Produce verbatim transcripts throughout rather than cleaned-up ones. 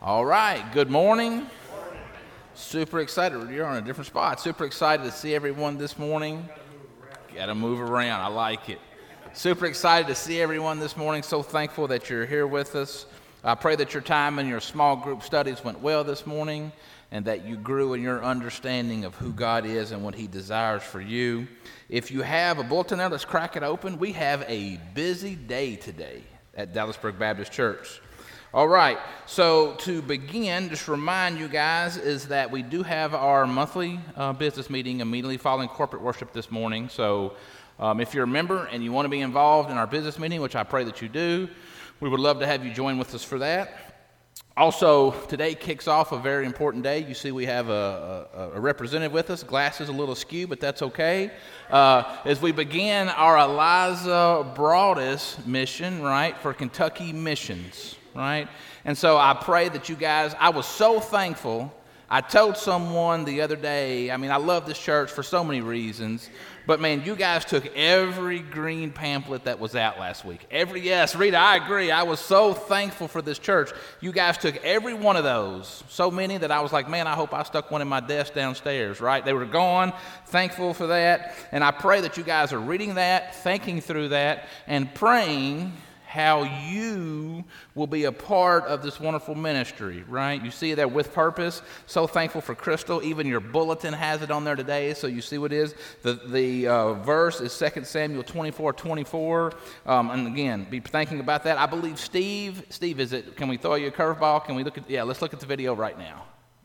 All right, good morning. Super excited. You're on a different spot. Super excited to see everyone this morning. Got to move around. I like it. Super excited to see everyone this morning. So thankful that you're here with us. I pray that your time in your small group studies went well this morning and that you grew in your understanding of who God is and what He desires for you. If you have a bulletin there, let's crack it open. We have a busy day today at Dallasburg Baptist Church. All right, so to begin, just remind you guys is that we do have our monthly uh, business meeting immediately following corporate worship this morning. So um, if you're a member and you want to be involved in our business meeting, which I pray that you do, we would love to have you join with us for that. Also, today kicks off a very important day. You see we have a, a, a representative with us. Glasses a little askew, but that's okay. Uh, as we begin our Eliza Broadus mission, right, for Kentucky Missions, right? And so I pray that you guys, I was so thankful. I told someone the other day, I mean, I love this church for so many reasons, but man, you guys took every green pamphlet that was out last week. Every, yes, Rita, I agree. I was so thankful for this church. You guys took every one of those, so many that I was like, man, I hope I stuck one in my desk downstairs, right? They were gone, thankful for that. And I pray that you guys are reading that, thinking through that, and praying how you will be a part of this wonderful ministry, right? You see that with purpose. So thankful for Crystal. Even your bulletin has it on there today, so you see what it is. The the uh, verse is Second Samuel twenty-four twenty-four. Um, and again, be thinking about that. I believe Steve, Steve, is it, can we throw you a curveball? Can we look at, yeah, let's look at the video right now.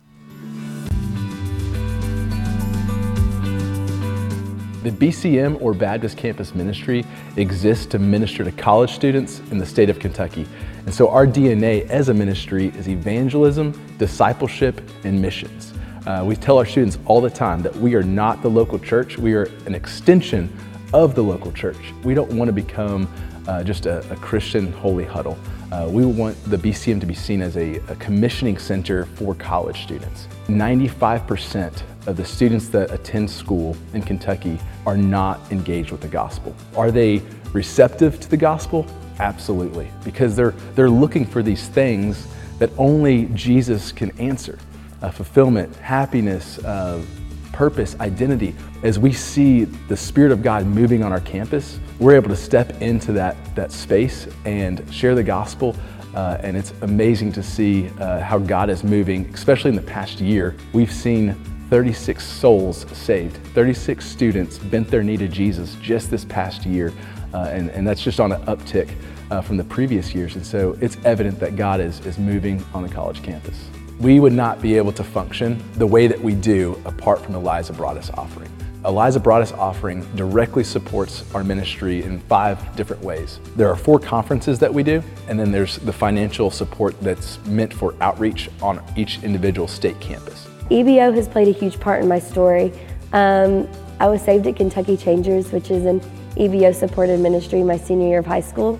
The B C M, or Baptist Campus Ministry, exists to minister to college students in the state of Kentucky. And so our D N A as a ministry is evangelism, discipleship, and missions. Uh, we tell our students all the time that we are not the local church, we are an extension of the local church. We don't want to become uh, just a, a Christian holy huddle. Uh, we want the B C M to be seen as a, a commissioning center for college students. ninety-five percent of the students that attend school in Kentucky are not engaged with the gospel. Are they receptive to the gospel? Absolutely, because they're they're looking for these things that only Jesus can answer. Uh, fulfillment, happiness, uh, purpose, identity. As we see the Spirit of God moving on our campus, we're able to step into that, that space and share the gospel. Uh, and it's amazing to see uh, how God is moving, especially in the past year. We've seen thirty-six souls saved. thirty-six students bent their knee to Jesus just this past year. Uh, and, and that's just on an uptick uh, from the previous years. And so it's evident that God is, is moving on the college campus. We would not be able to function the way that we do apart from the Eliza Broadus offering. Eliza Broadus offering directly supports our ministry in five different ways. There are four conferences that we do, and then there's the financial support that's meant for outreach on each individual state campus. E B O has played a huge part in my story. Um, I was saved at Kentucky Changers, which is an E B O-supported ministry my senior year of high school.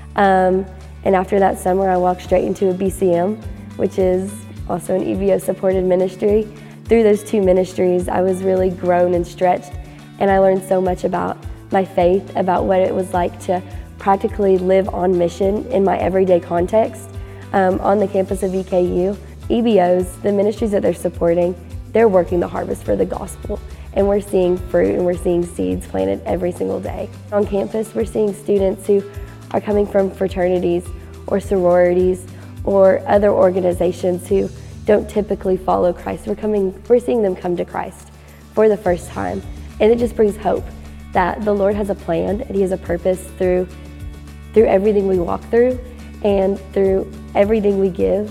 Um, and after that summer, I walked straight into a B C M, which is also an E B O-supported ministry. Through those two ministries, I was really grown and stretched, and I learned so much about my faith, about what it was like to practically live on mission in my everyday context. Um, on the campus of E K U, E B Os, the ministries that they're supporting, they're working the harvest for the gospel, and we're seeing fruit and we're seeing seeds planted every single day. On campus, we're seeing students who are coming from fraternities or sororities or other organizations who don't typically follow Christ. We're coming, we're seeing them come to Christ for the first time. And it just brings hope that the Lord has a plan and He has a purpose through, through everything we walk through and through everything we give.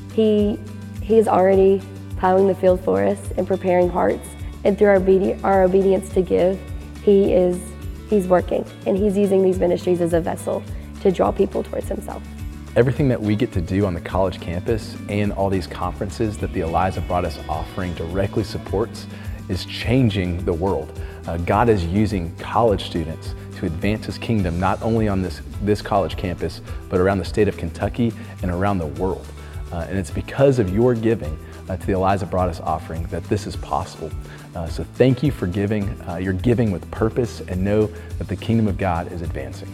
He, he is already plowing the field for us and preparing hearts. And through our, obedi- our obedience to give, He is, He's working. And He's using these ministries as a vessel to draw people towards Himself. Everything that we get to do on the college campus and all these conferences that the Eliza Broadus offering directly supports is changing the world. Uh, God is using college students to advance His kingdom, not only on this, this college campus, but around the state of Kentucky and around the world. Uh, and it's because of your giving uh, to the Eliza Broadus offering that this is possible. Uh, so thank you for giving. Uh, you're giving with purpose, and know that the kingdom of God is advancing.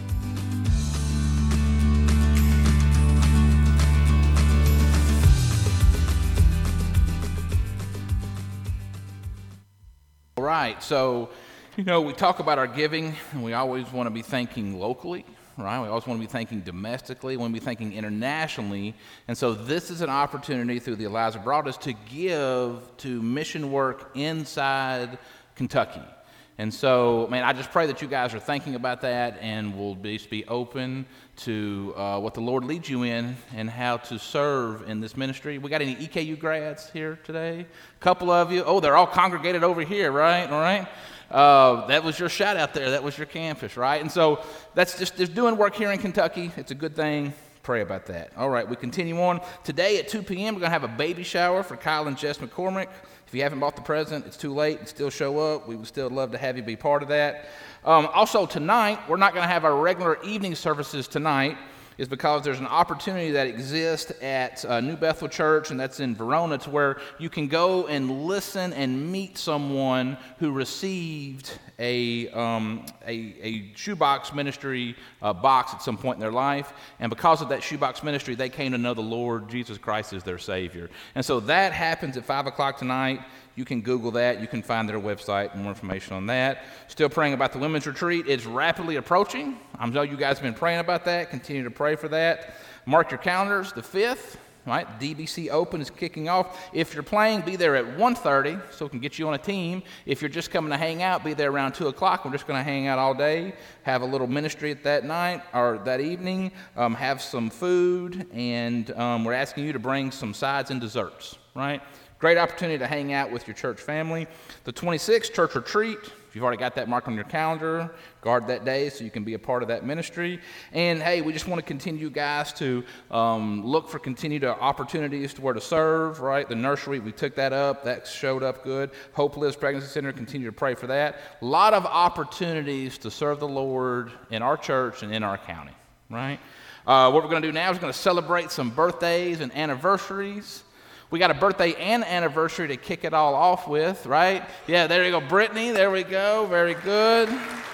right. So, you know, we talk about our giving, and we always want to be thinking locally, right? We always want to be thinking domestically. We want to be thinking internationally. And so this is an opportunity through the Eliza Broadus to give to mission work inside Kentucky. And so, man, I just pray that you guys are thinking about that and will be, be open to uh, what the Lord leads you in and how to serve in this ministry. We got any E K U grads here today? A couple of you. Oh, they're all congregated over here, right? All right. Uh, that was your shout out there. That was your campus, right? And so that's just, just doing work here in Kentucky. It's a good thing. Pray about that. All right, we continue on. Today at two p.m., we're going to have a baby shower for Kyle and Jess McCormick. If you haven't bought the present, it's too late. You still show up. We would still love to have you be part of that. Um, also, tonight, we're not going to have our regular evening services tonight. Is because there's an opportunity that exists at uh, New Bethel Church, and that's in Verona, to where you can go and listen and meet someone who received a um, a, a shoebox ministry uh, box at some point in their life, and because of that shoebox ministry, they came to know the Lord Jesus Christ as their Savior. And so that happens at five o'clock tonight. You can Google that. You can find their website and more information on that. Still praying about the women's retreat. It's rapidly approaching. I know you guys have been praying about that. Continue to pray for that. Mark your calendars, the fifth, right? D B C Open is kicking off. If you're playing, be there at one thirty so we can get you on a team. If you're just coming to hang out, be there around two o'clock. We're just going to hang out all day, have a little ministry at that night or that evening, um, have some food, and um, we're asking you to bring some sides and desserts, right? Great opportunity to hang out with your church family. The twenty-sixth, church retreat. If you've already got that marked on your calendar, guard that day so you can be a part of that ministry. And, hey, we just want to continue, guys, to um, look for continued opportunities to where to serve, right? The nursery, we took that up. That showed up good. Hope Lives Pregnancy Center, continue to pray for that. A lot of opportunities to serve the Lord in our church and in our county, right? Uh, what we're going to do now is we're going to celebrate some birthdays and anniversaries. We got a birthday and anniversary to kick it all off with, right? Yeah, there you go, Brittany. There we go. Very good.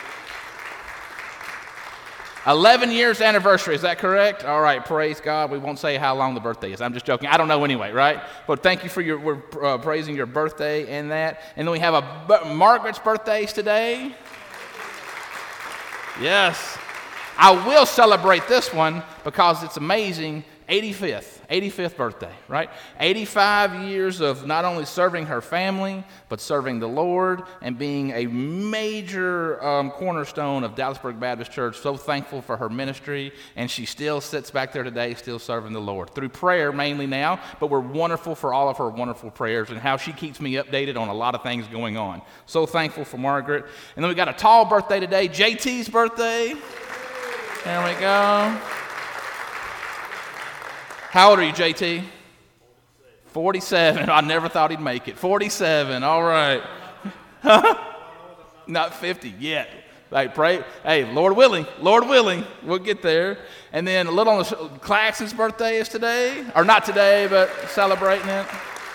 eleven years anniversary. Is that correct? All right, praise God. We won't say how long the birthday is. I'm just joking. I don't know anyway, right? But thank you for your, we're uh, praising your birthday and that. And then we have a, Margaret's birthdays today. Yes. I will celebrate this one because it's amazing. eighty-fifth, eighty-fifth birthday, right? eighty-five years of not only serving her family, but serving the Lord and being a major um, cornerstone of Dallasburg Baptist Church. So thankful for her ministry, and she still sits back there today, still serving the Lord. Through prayer mainly now, but we're wonderful for all of her wonderful prayers and how she keeps me updated on a lot of things going on. So thankful for Margaret. And then we got a tall birthday today, J T's birthday. There we go. How old are you, J T? forty-seven. I never thought he'd make it. forty-seven. All right. Not fifty yet. Like, pray. Hey, Lord willing, Lord willing, we'll get there. And then a little on the Claxton's birthday is today, or not today, but celebrating it.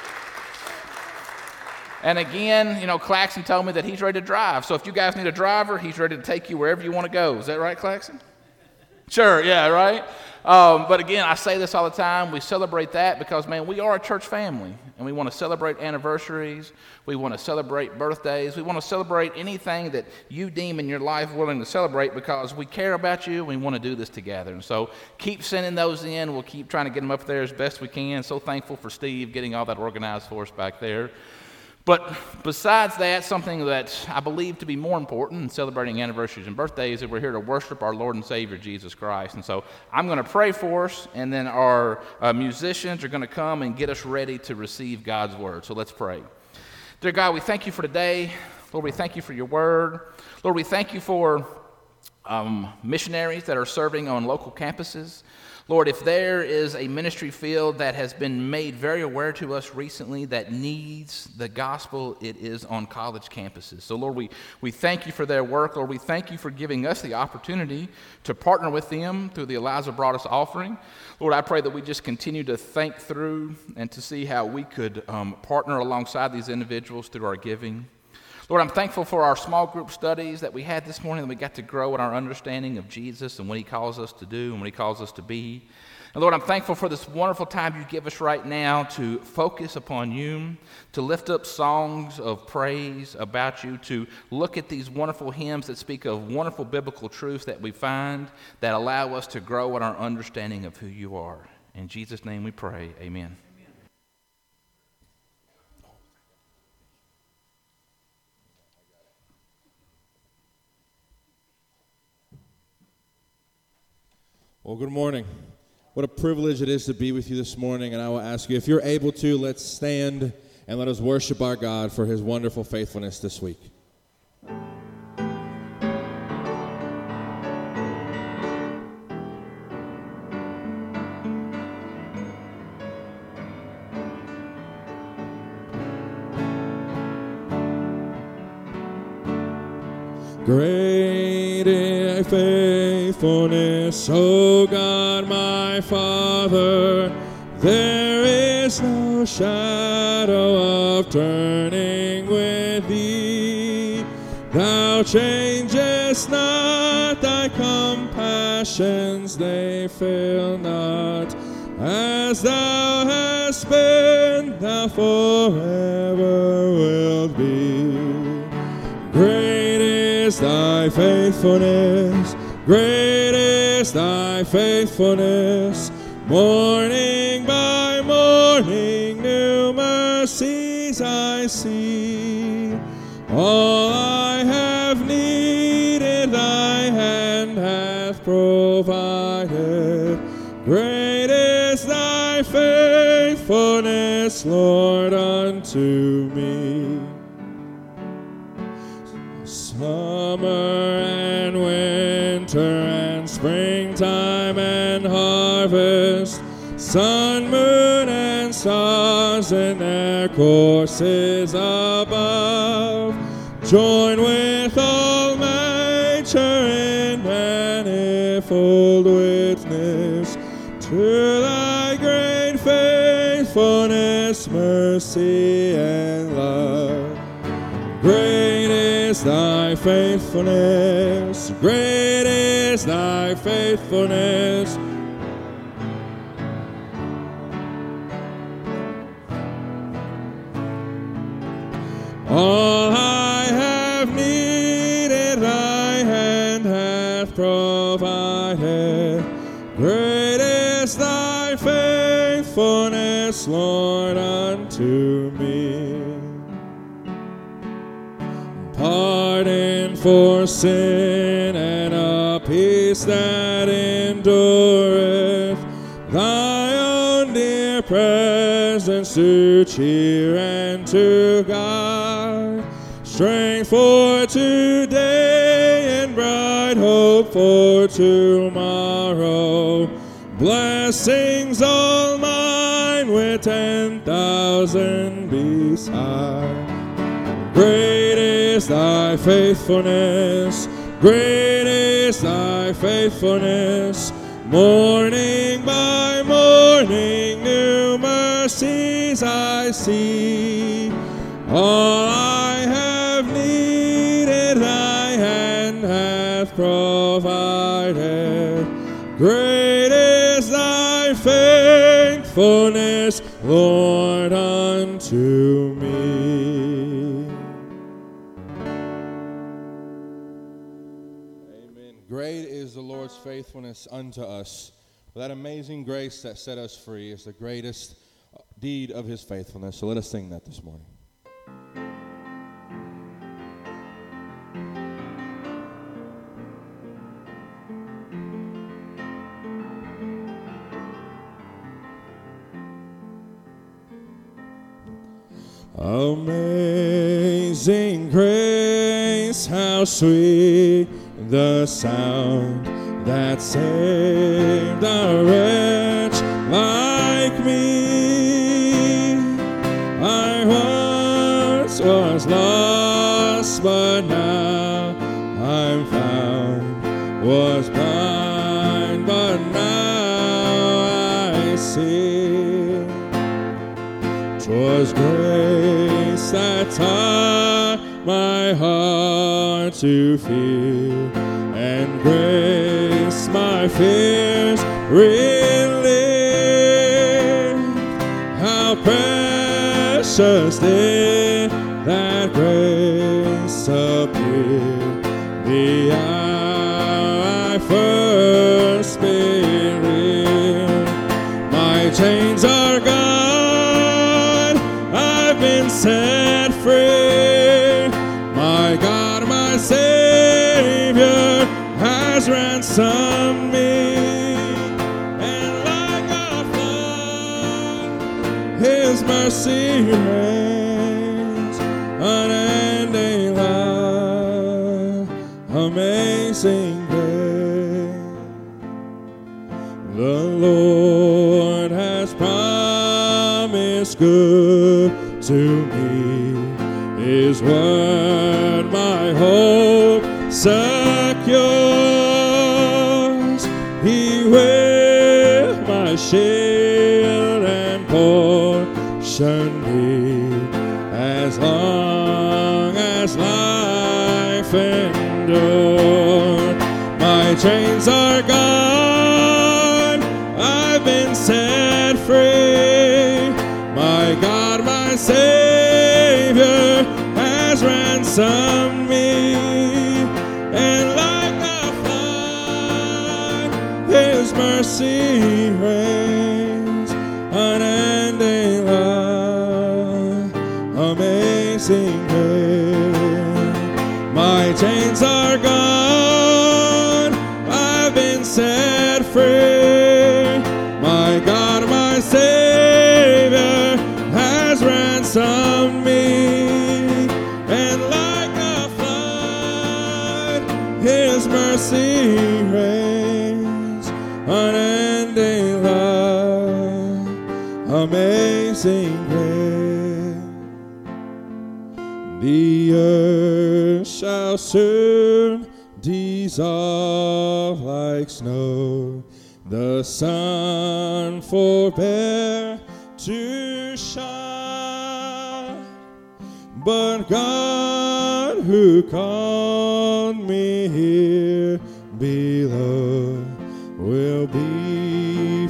And again, you know, Claxton told me that he's ready to drive. So if you guys need a driver, he's ready to take you wherever you want to go. Is that right, Claxton? Sure, yeah, right? Um, but again, I say this all the time. We celebrate that because, man, we are a church family, and we want to celebrate anniversaries. We want to celebrate birthdays. We want to celebrate anything that you deem in your life willing to celebrate because we care about you, and we want to do this together. And so keep sending those in. We'll keep trying to get them up there as best we can. So thankful for Steve getting all that organized for us back there. But besides that, something that I believe to be more important in celebrating anniversaries and birthdays is that we're here to worship our Lord and Savior, Jesus Christ. And so I'm going to pray for us, and then our uh, musicians are going to come and get us ready to receive God's word. So let's pray. Dear God, we thank you for today. Lord, we thank you for your word. Lord, we thank you for um, missionaries that are serving on local campuses. Lord, if there is a ministry field that has been made very aware to us recently that needs the gospel, it is on college campuses. So, Lord, we, we thank you for their work. Lord, we thank you for giving us the opportunity to partner with them through the Eliza Broadus offering. Lord, I pray that we just continue to think through and to see how we could um, partner alongside these individuals through our giving. Lord, I'm thankful for our small group studies that we had this morning, that we got to grow in our understanding of Jesus and what he calls us to do and what he calls us to be. And Lord, I'm thankful for this wonderful time you give us right now to focus upon you, to lift up songs of praise about you, to look at these wonderful hymns that speak of wonderful biblical truths that we find that allow us to grow in our understanding of who you are. In Jesus' name we pray, amen. Well, good morning. What a privilege it is to be with you this morning, and I will ask you, if you're able to, let's stand and let us worship our God for his wonderful faithfulness this week. Great is faithfulness, O God, my Father. There is no shadow of turning with thee. Thou changest not, thy compassions, they fail not. As thou hast been, thou forever wilt be. Great is thy faithfulness, great is thy faithfulness. Morning by morning, new mercies I see. All I have needed, thy hand hath provided. Great is thy faithfulness, Lord, unto me. Summer and winter and springtime and harvest, sun, moon, and stars in their courses above, join with all nature in manifold witness to thy great faithfulness, mercy, and love. Great is thy faithfulness, great is thy faithfulness. All I have needed, thy hand hath provided. Great is thy faithfulness, Lord, unto me. Pardon for sin and a peace that endureth, thy own dear presence to cheer and to guide, strength for today and bright hope for tomorrow, blessings all mine with ten thousand beside. Great is thy faithfulness, great is thy faithfulness. Morning by morning, new mercies I see. All I have needed, thy hand hath provided. Great is thy faithfulness, Lord, unto me. Great is the Lord's faithfulness unto us. That amazing grace that set us free is the greatest deed of his faithfulness. So let us sing that this morning. Amazing grace, how sweet the sound that saved a wretch like me. I once was lost, but now I'm found, was blind, but now I see. 'Twas grace that taught my heart to fear, and grace my fears relieved. precious day that grace appeared, the hour I first believed. My chains are gone, I've been set free. My God, my Savior has ransomed me. And like a flood, His mercy reigns, unending love, amazing grace. The Lord has promised good to me, His word my hope secures. He will my shield and portion be, as long as life endures. My chains are gone, I've been set free. My God, my Savior has ransomed me. And like a flood, His mercy reigns, unending love, amazing grace. My chains are gone, I've been set free. My God, my Savior has ransomed me. And like a flood, His mercy reigns, unending love, amazing grace. The earth shall soon dissolve like snow, the sun forbear to shine. But God, who called me here below, will be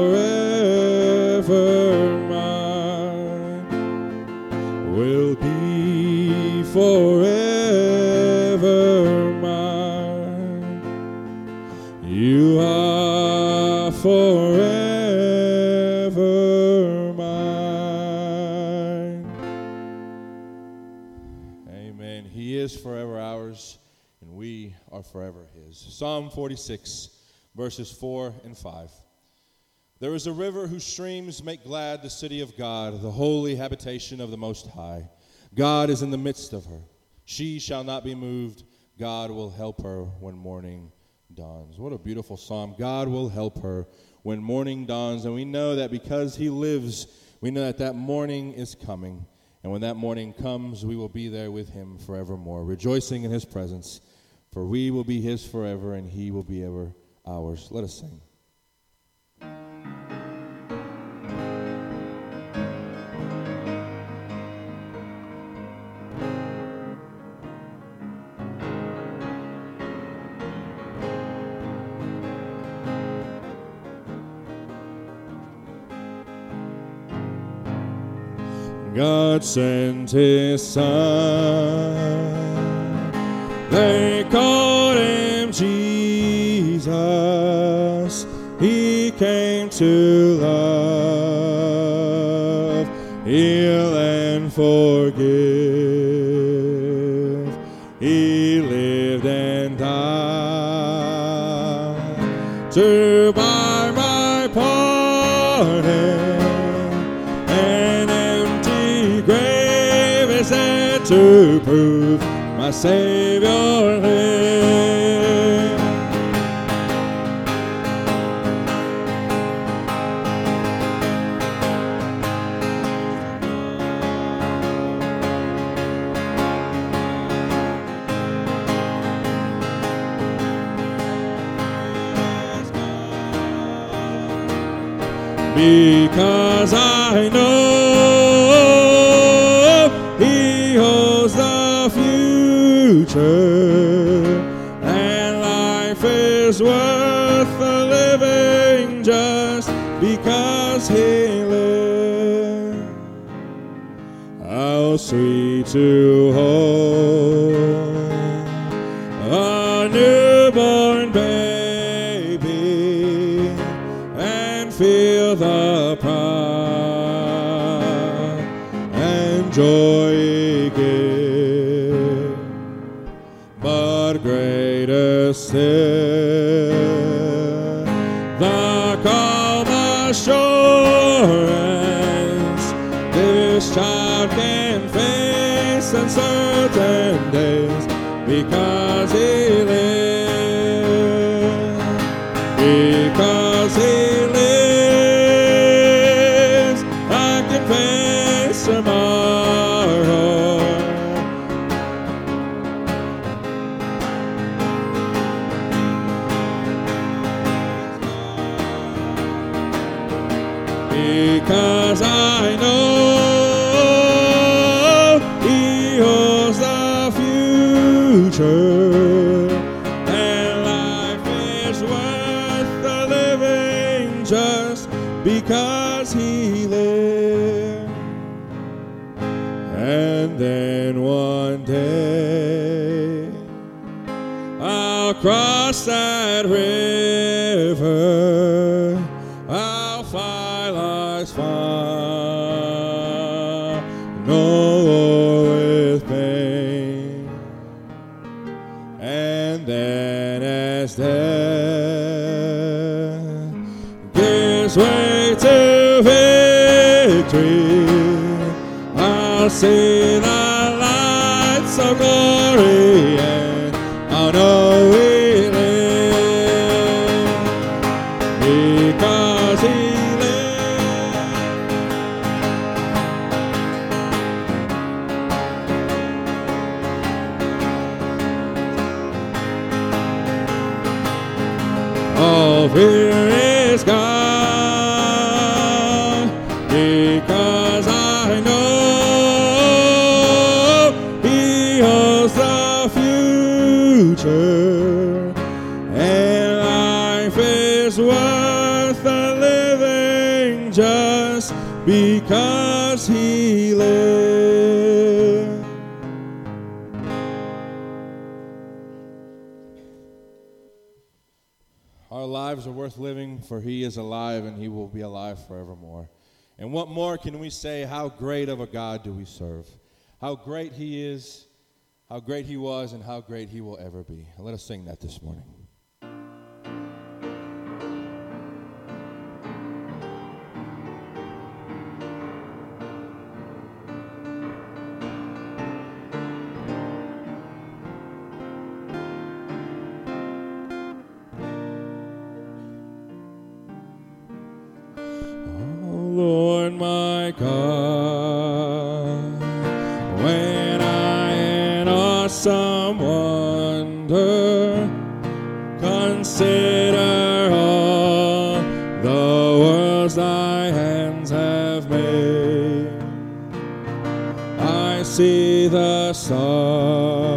forever mine, will be forever mine. You are forever mine. Amen. He is forever ours, and we are forever His. Psalm forty-six, verses four and five. There is a river whose streams make glad the city of God, the holy habitation of the Most High. God is in the midst of her. She shall not be moved. God will help her when morning dawns. What a beautiful psalm. God will help her when morning dawns. And we know that because He lives, we know that that morning is coming. And when that morning comes, we will be there with Him forevermore, rejoicing in His presence. For we will be His forever, and He will be ever ours. Let us sing. God sent His Son, they called Him Jesus. He came to love, heal and forgive. He lived and died to buy my pardon. To prove my Savior lives. Because I know He holds the future, and life is worth the living just because He lives. so sweet to hold a newborn baby and feel the pride and joy he gives. But greater still, the calm assurance this child can face uncertain days because he lives, because he lives, I can face tomorrow. Because I know he holds the future, and life is worth the living just because he lived. And then one day I'll cross that river, I'll fly life's far, no war with pain. And then as death gives way to victory, I'll see the lights of glory, and I'll know he lives, because he all fear is gone, because I know he holds the future, and life is worth the living just because he lives. Our lives are worth living, for he is alive, and he will be alive forevermore. And what more can we say? How great of a God do we serve? How great he is, how great he was, and how great he will ever be. And let us sing that this morning. Lord my God, when I in awesome wonder consider all the worlds thy hands have made, I see the stars,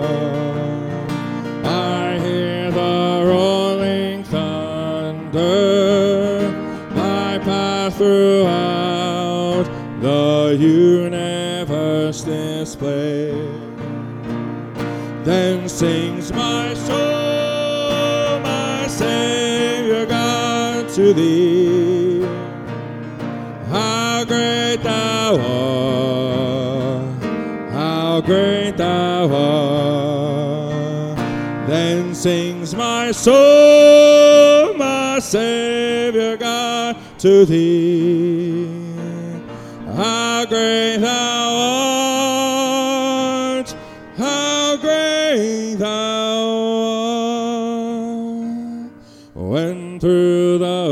I hear the rolling thunder, I pass throughout the universe display. Then sings my soul, my Savior God, to thee. How great thou art, how great thou art. Then sings my soul, my Savior God, to thee. How great thou art, how great thou art. When through the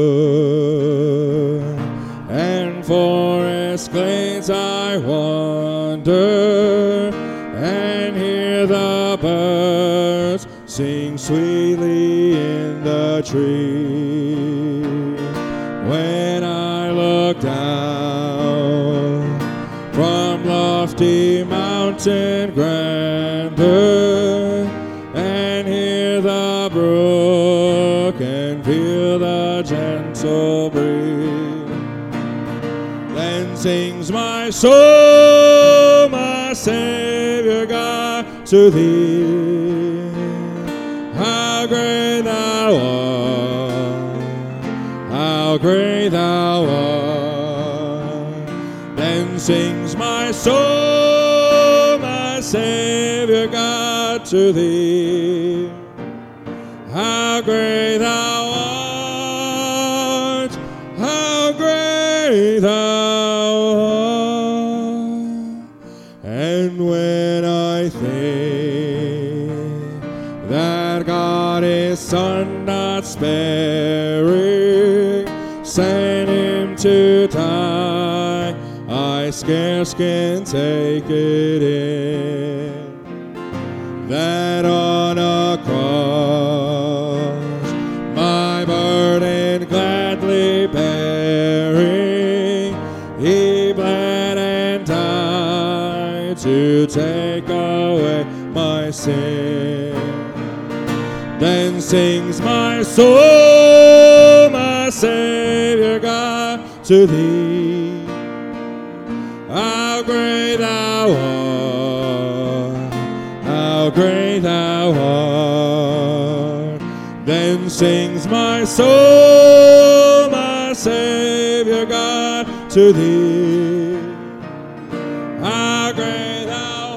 wood and forest glades I wander and hear the birds sing sweetly in the tree, when I look down from lofty mountain grandeur and hear the brook and feel the gentle breeze, then sings my soul, my Savior God, to thee. How great thou art, how great thou art. Then sings my soul, my Savior God, to thee. How great thou art, how great thou art. And when I think that God His Son not sparing, sent Him to die, I scarce can take it in. That on a cross, my burden gladly bearing, He bled and died to take away my sin. Then sings my soul, my Savior God, to thee. How great thou art, how great thou art. Then sings my soul, my Savior God, to thee. How great thou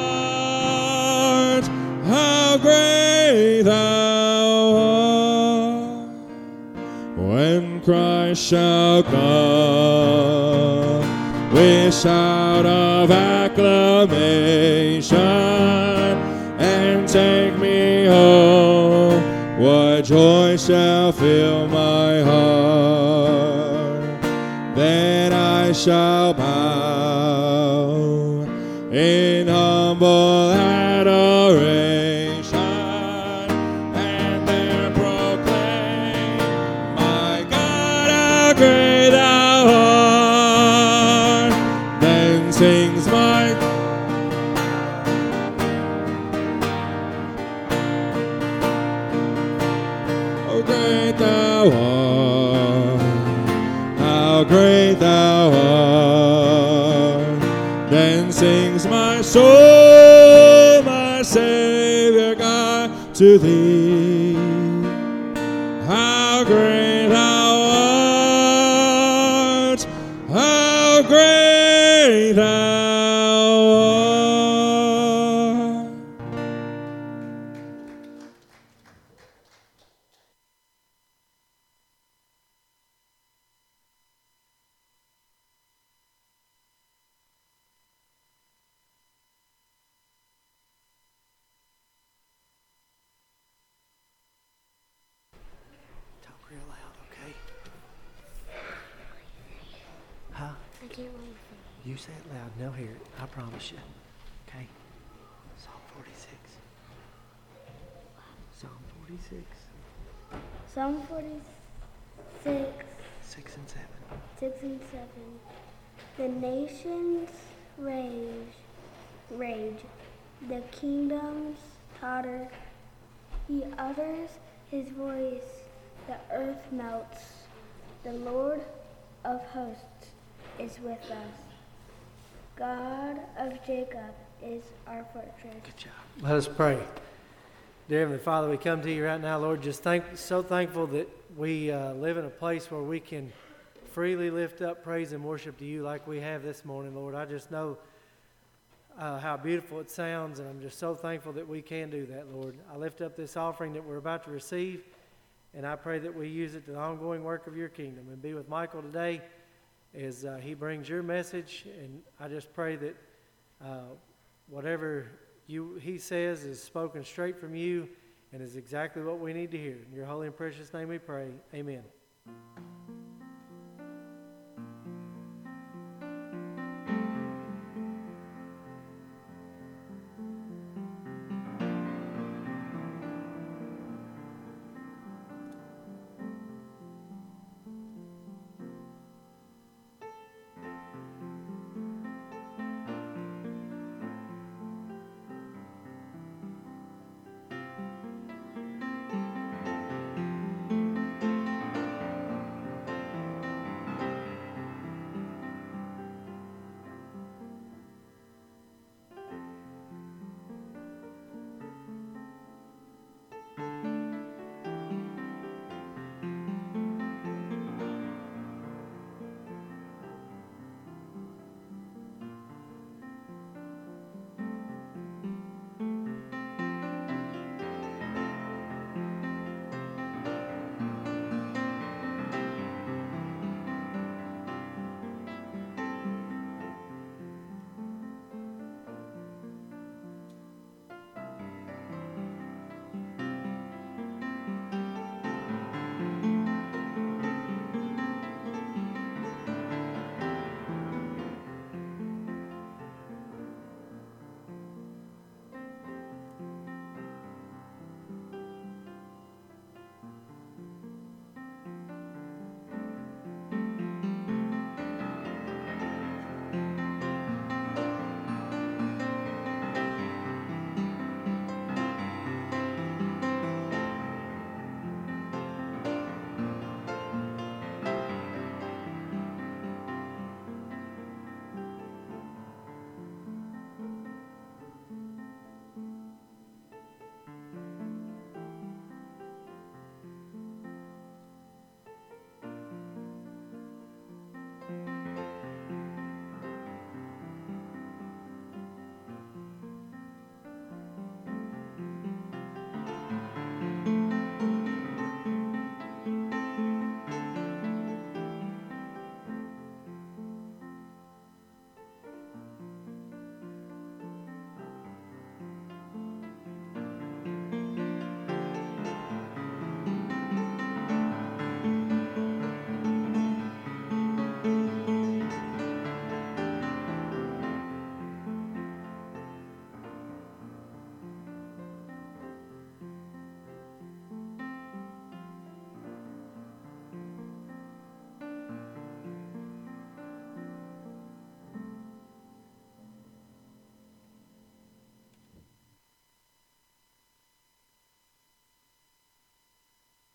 art, how great thou art. When Christ shall come with shout of acclamation and take me home, what joy shall fill my heart. Then I shall bow in humble adoration and then proclaim, my God, how great thou art. Then sings my how great thou art, how great thou art. Then sings my soul, my Savior God, to thee. How great thou art, how great thou art. Talk real loud, okay? Huh? I can't wait for You say it loud, and they'll hear it. I promise you. Okay? Psalm forty-six. Psalm forty-six. Psalm forty-six, Six and seven. six and seven. The nations rage, rage. The kingdoms totter. He utters his voice. The earth melts. The Lord of hosts is with us. God of Jacob is our fortress. Good job. Let us pray. Dear Heavenly Father, we come to you right now, Lord, just thank, so thankful that we uh, live in a place where we can freely lift up praise and worship to you like we have this morning, Lord. I just know uh, how beautiful it sounds, and I'm just so thankful that we can do that, Lord. I lift up this offering that we're about to receive, and I pray that we use it to the ongoing work of your kingdom. And be with Michael today as uh, he brings your message, and I just pray that uh, whatever you he says is spoken straight from you and is exactly what we need to hear. In your holy and precious name we pray. Amen.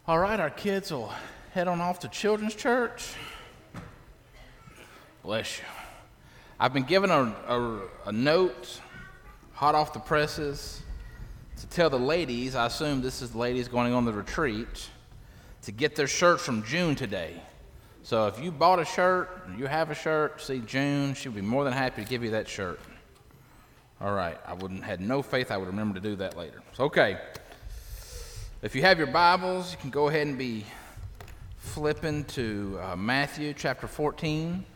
All right, our kids will head on off to Children's Church. Bless you. I've been given a, a, a note, hot off the presses, to tell the ladies, I assume this is the ladies going on the retreat, to get their shirts from June today. So if you bought a shirt, or you have a shirt, see June, she'll be more than happy to give you that shirt. All right, I wouldn't had no faith I would remember to do that later. So, okay. If you have your Bibles, you can go ahead and be flipping to uh, Matthew chapter fourteen.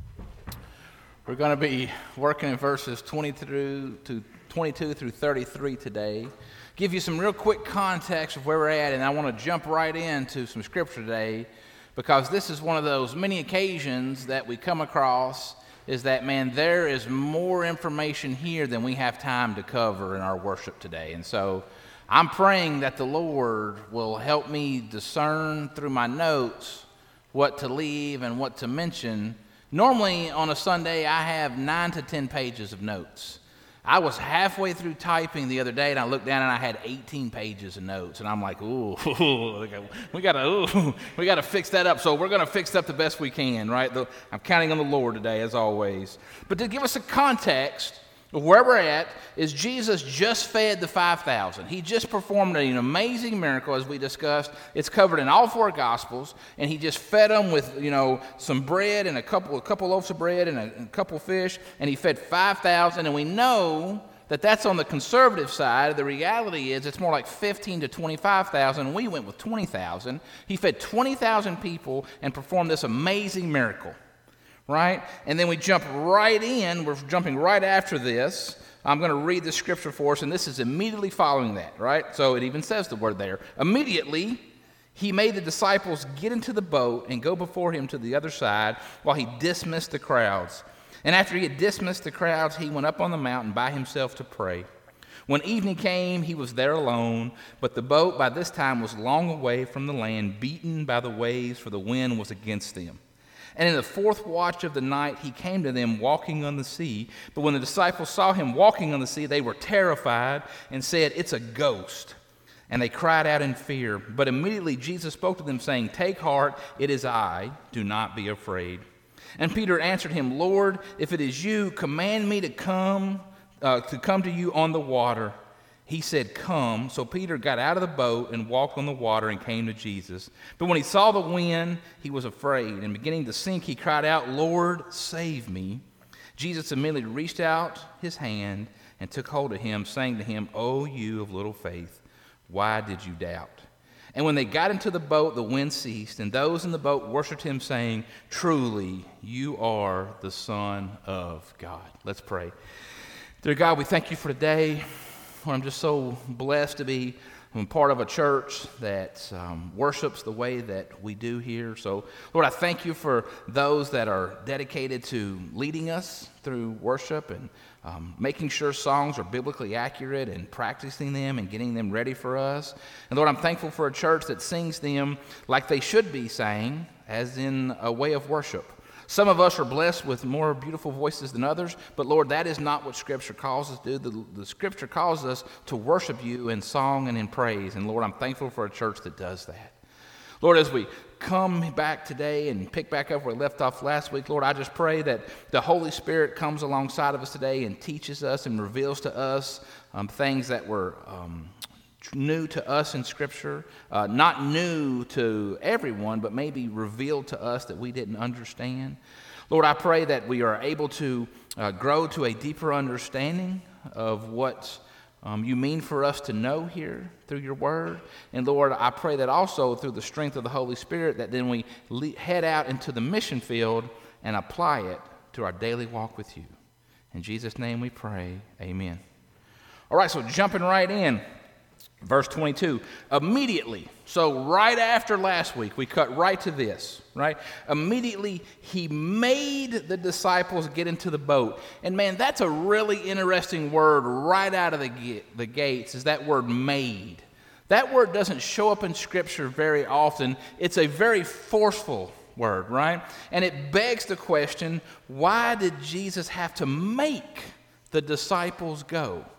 We're going to be working in verses twenty through to twenty-two through thirty-three today. Give you some real quick context of where we're at, and I want to jump right into some scripture today, because this is one of those many occasions that we come across is that, man, there is more information here than we have time to cover in our worship today. And so I'm praying that the Lord will help me discern through my notes what to leave and what to mention. Normally on a Sunday, I have nine to ten pages of notes. I was halfway through typing the other day, and I looked down and I had eighteen pages of notes, and I'm like, ooh, we gotta, ooh, we gotta fix that up. So we're gonna fix it up the best we can, right? The, I'm counting on the Lord today, as always. But to give us a context, where we're at is Jesus just fed the five thousand. He just performed an amazing miracle, as we discussed. It's covered in all four Gospels, and he just fed them with, you know, some bread and a couple, a couple loaves of bread and a, and a couple fish, and he fed five thousand. And we know that that's on the conservative side. The reality is it's more like fifteen to twenty-five thousand. We went with twenty thousand. He fed twenty thousand people and performed this amazing miracle. Right? And then we jump right in. We're jumping right after this. I'm going to read the scripture for us, and this is immediately following that, right? So it even says the word there. Immediately, he made the disciples get into the boat and go before him to the other side while he dismissed the crowds. And after he had dismissed the crowds, he went up on the mountain by himself to pray. When evening came, he was there alone, but the boat by this time was long away from the land, beaten by the waves, for the wind was against them. And in the fourth watch of the night, he came to them walking on the sea. But when the disciples saw him walking on the sea, they were terrified and said, "It's a ghost." And they cried out in fear. But immediately Jesus spoke to them, saying, "Take heart, it is I. Do not be afraid." And Peter answered him, "Lord, if it is you, command me to come, uh, to come to you on the water." He said, "Come." So Peter got out of the boat and walked on the water and came to Jesus. But when he saw the wind, he was afraid. And beginning to sink, he cried out, "Lord, save me." Jesus immediately reached out his hand and took hold of him, saying to him, "O you of little faith, why did you doubt?" And when they got into the boat, the wind ceased, and those in the boat worshipped him, saying, "Truly, you are the Son of God." Let's pray. Dear God, we thank you for today. I'm just so blessed to be part of a church that um, worships the way that we do here. So, Lord, I thank you for those that are dedicated to leading us through worship and um, making sure songs are biblically accurate and practicing them and getting them ready for us. And Lord, I'm thankful for a church that sings them like they should be sang, as in a way of worship. Some of us are blessed with more beautiful voices than others, but Lord, that is not what Scripture calls us to do. The, the Scripture calls us to worship you in song and in praise, and Lord, I'm thankful for a church that does that. Lord, as we come back today and pick back up where we left off last week, Lord, I just pray that the Holy Spirit comes alongside of us today and teaches us and reveals to us um, things that were um, new to us in Scripture, uh, not new to everyone, but maybe revealed to us that we didn't understand. Lord, I pray that we are able to uh, grow to a deeper understanding of what um, you mean for us to know here through your word. And Lord, I pray that also through the strength of the Holy Spirit, that then we le- head out into the mission field and apply it to our daily walk with you. In Jesus' name we pray, amen. All right, so jumping right in. Verse twenty-two, immediately, so right after last week, we cut right to this, right? Immediately, he made the disciples get into the boat. And man, that's a really interesting word right out of the, get, the gates, is that word made. That word doesn't show up in Scripture very often. It's a very forceful word, right? And it begs the question, why did Jesus have to make the disciples go?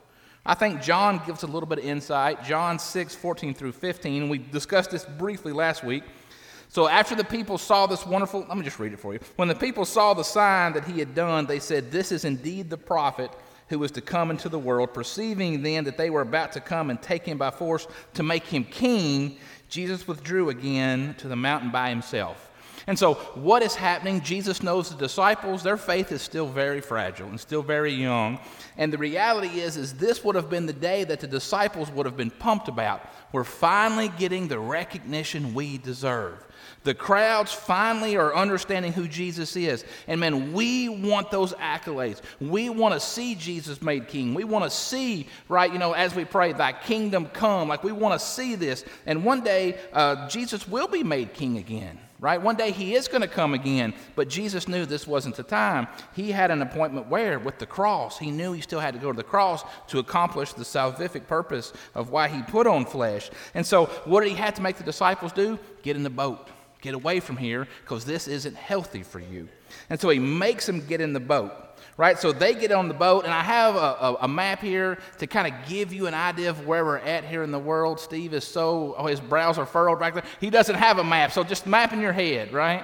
I think John gives a little bit of insight. John six, fourteen through fifteen. We discussed this briefly last week. So after the people saw this wonderful, let me just read it for you. When the people saw the sign that he had done, they said, "This is indeed the prophet who was to come into the world." Perceiving then that they were about to come and take him by force to make him king, Jesus withdrew again to the mountain by himself. And so what is happening? Jesus knows the disciples, their faith is still very fragile and still very young. And the reality is, is this would have been the day that the disciples would have been pumped about. We're finally getting the recognition we deserve. The crowds finally are understanding who Jesus is. And man, we want those accolades. We want to see Jesus made king. We want to see, right, you know, as we pray, thy kingdom come. Like we want to see this. And one day, uh, Jesus will be made king again. Right? One day he is going to come again, but Jesus knew this wasn't the time. He had an appointment where? With the cross. He knew he still had to go to the cross to accomplish the salvific purpose of why he put on flesh. And so what did he have to make the disciples do? Get in the boat. Get away from here because this isn't healthy for you. And so he makes them get in the boat. Right, so they get on the boat, and I have a, a, a map here to kind of give you an idea of where we're at here in the world. Steve is so, oh, his brows are furrowed back there. He doesn't have a map, so just map in your head, right,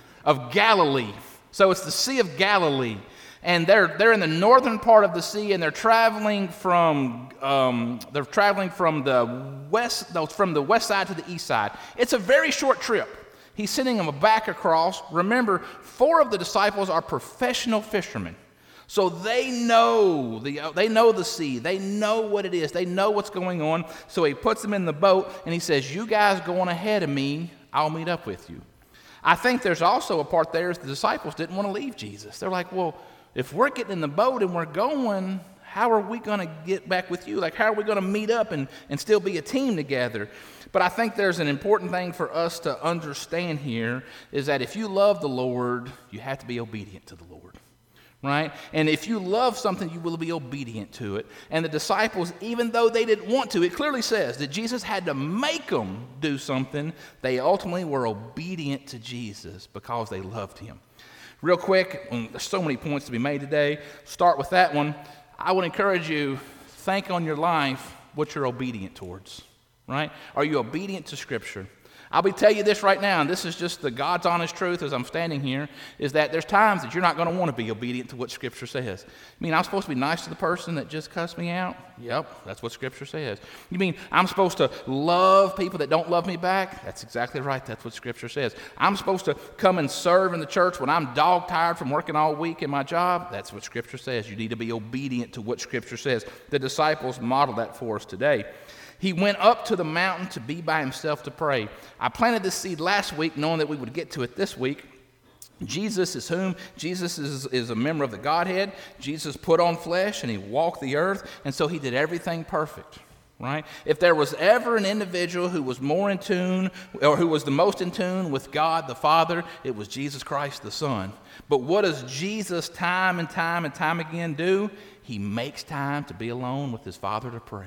of Galilee. So it's the Sea of Galilee, and they're they're in the northern part of the sea, and they're traveling from um, they're traveling from the west, no, from the west side to the east side. It's a very short trip. He's sending them back across. Remember, four of the disciples are professional fishermen. So they know the they know the sea. They know what it is. They know what's going on. So he puts them in the boat, and he says, "You guys go on ahead of me. I'll meet up with you." I think there's also a part there is the disciples didn't want to leave Jesus. They're like, well, if we're getting in the boat and we're going, how are we going to get back with you? Like, how are we going to meet up and, and still be a team together? But I think there's an important thing for us to understand here is that if you love the Lord, you have to be obedient to the Lord. Right? And if you love something, you will be obedient to it. And the disciples, even though they didn't want to, it clearly says that Jesus had to make them do something. They ultimately were obedient to Jesus because they loved him. Real quick, there's so many points to be made today. Start with that one. I would encourage you, think on your life what you're obedient towards. Right? Are you obedient to Scripture? I'll be telling you this right now, and this is just the God's honest truth as I'm standing here, is that there's times that you're not going to want to be obedient to what Scripture says. You mean I'm supposed to be nice to the person that just cussed me out? Yep, that's what Scripture says. You mean I'm supposed to love people that don't love me back? That's exactly right. That's what Scripture says. I'm supposed to come and serve in the church when I'm dog-tired from working all week in my job? That's what Scripture says. You need to be obedient to what Scripture says. The disciples model that for us today. He went up to the mountain to be by himself to pray. I planted this seed last week knowing that we would get to it this week. Jesus is whom? Jesus is, is a member of the Godhead. Jesus put on flesh and he walked the earth, and so he did everything perfect. Right? If there was ever an individual who was more in tune, or who was the most in tune with God the Father, it was Jesus Christ the Son. But what does Jesus time and time and time again do? He makes time to be alone with his Father to pray.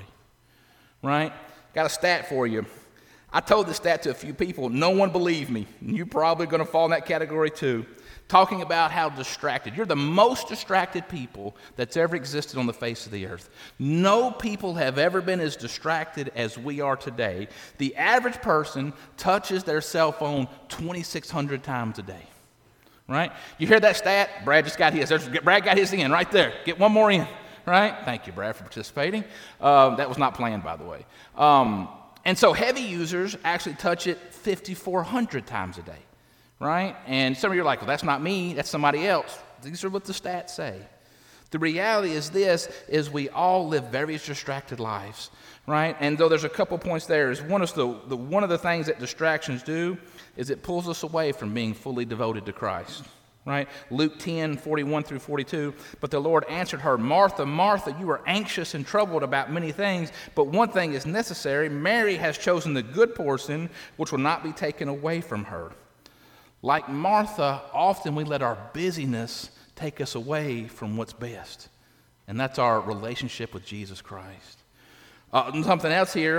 Right? Got a stat for you. I told this stat to a few people. No one believed me. You're probably going to fall in that category too. Talking about how distracted. You're the most distracted people that's ever existed on the face of the earth. No people have ever been as distracted as we are today. The average person touches their cell phone twenty-six hundred times a day. Right? You hear that stat? Brad just got his. There's, Brad got his in right there. Get one more in. Right? Thank you, Brad, for participating. Um, that was not planned, by the way. Um, and so heavy users actually touch it fifty-four hundred times a day. Right? And some of you are like, well, that's not me. That's somebody else. These are what the stats say. The reality is this, is we all live very distracted lives. Right? And though there's a couple points there, is one, is the, the, one of the things that distractions do is it pulls us away from being fully devoted to Christ. Right? Luke ten, forty-one through forty-two. But the Lord answered her, Martha, Martha, you are anxious and troubled about many things, but one thing is necessary. Mary has chosen the good portion, which will not be taken away from her. Like Martha, often we let our busyness take us away from what's best, and that's our relationship with Jesus Christ. Uh, something else here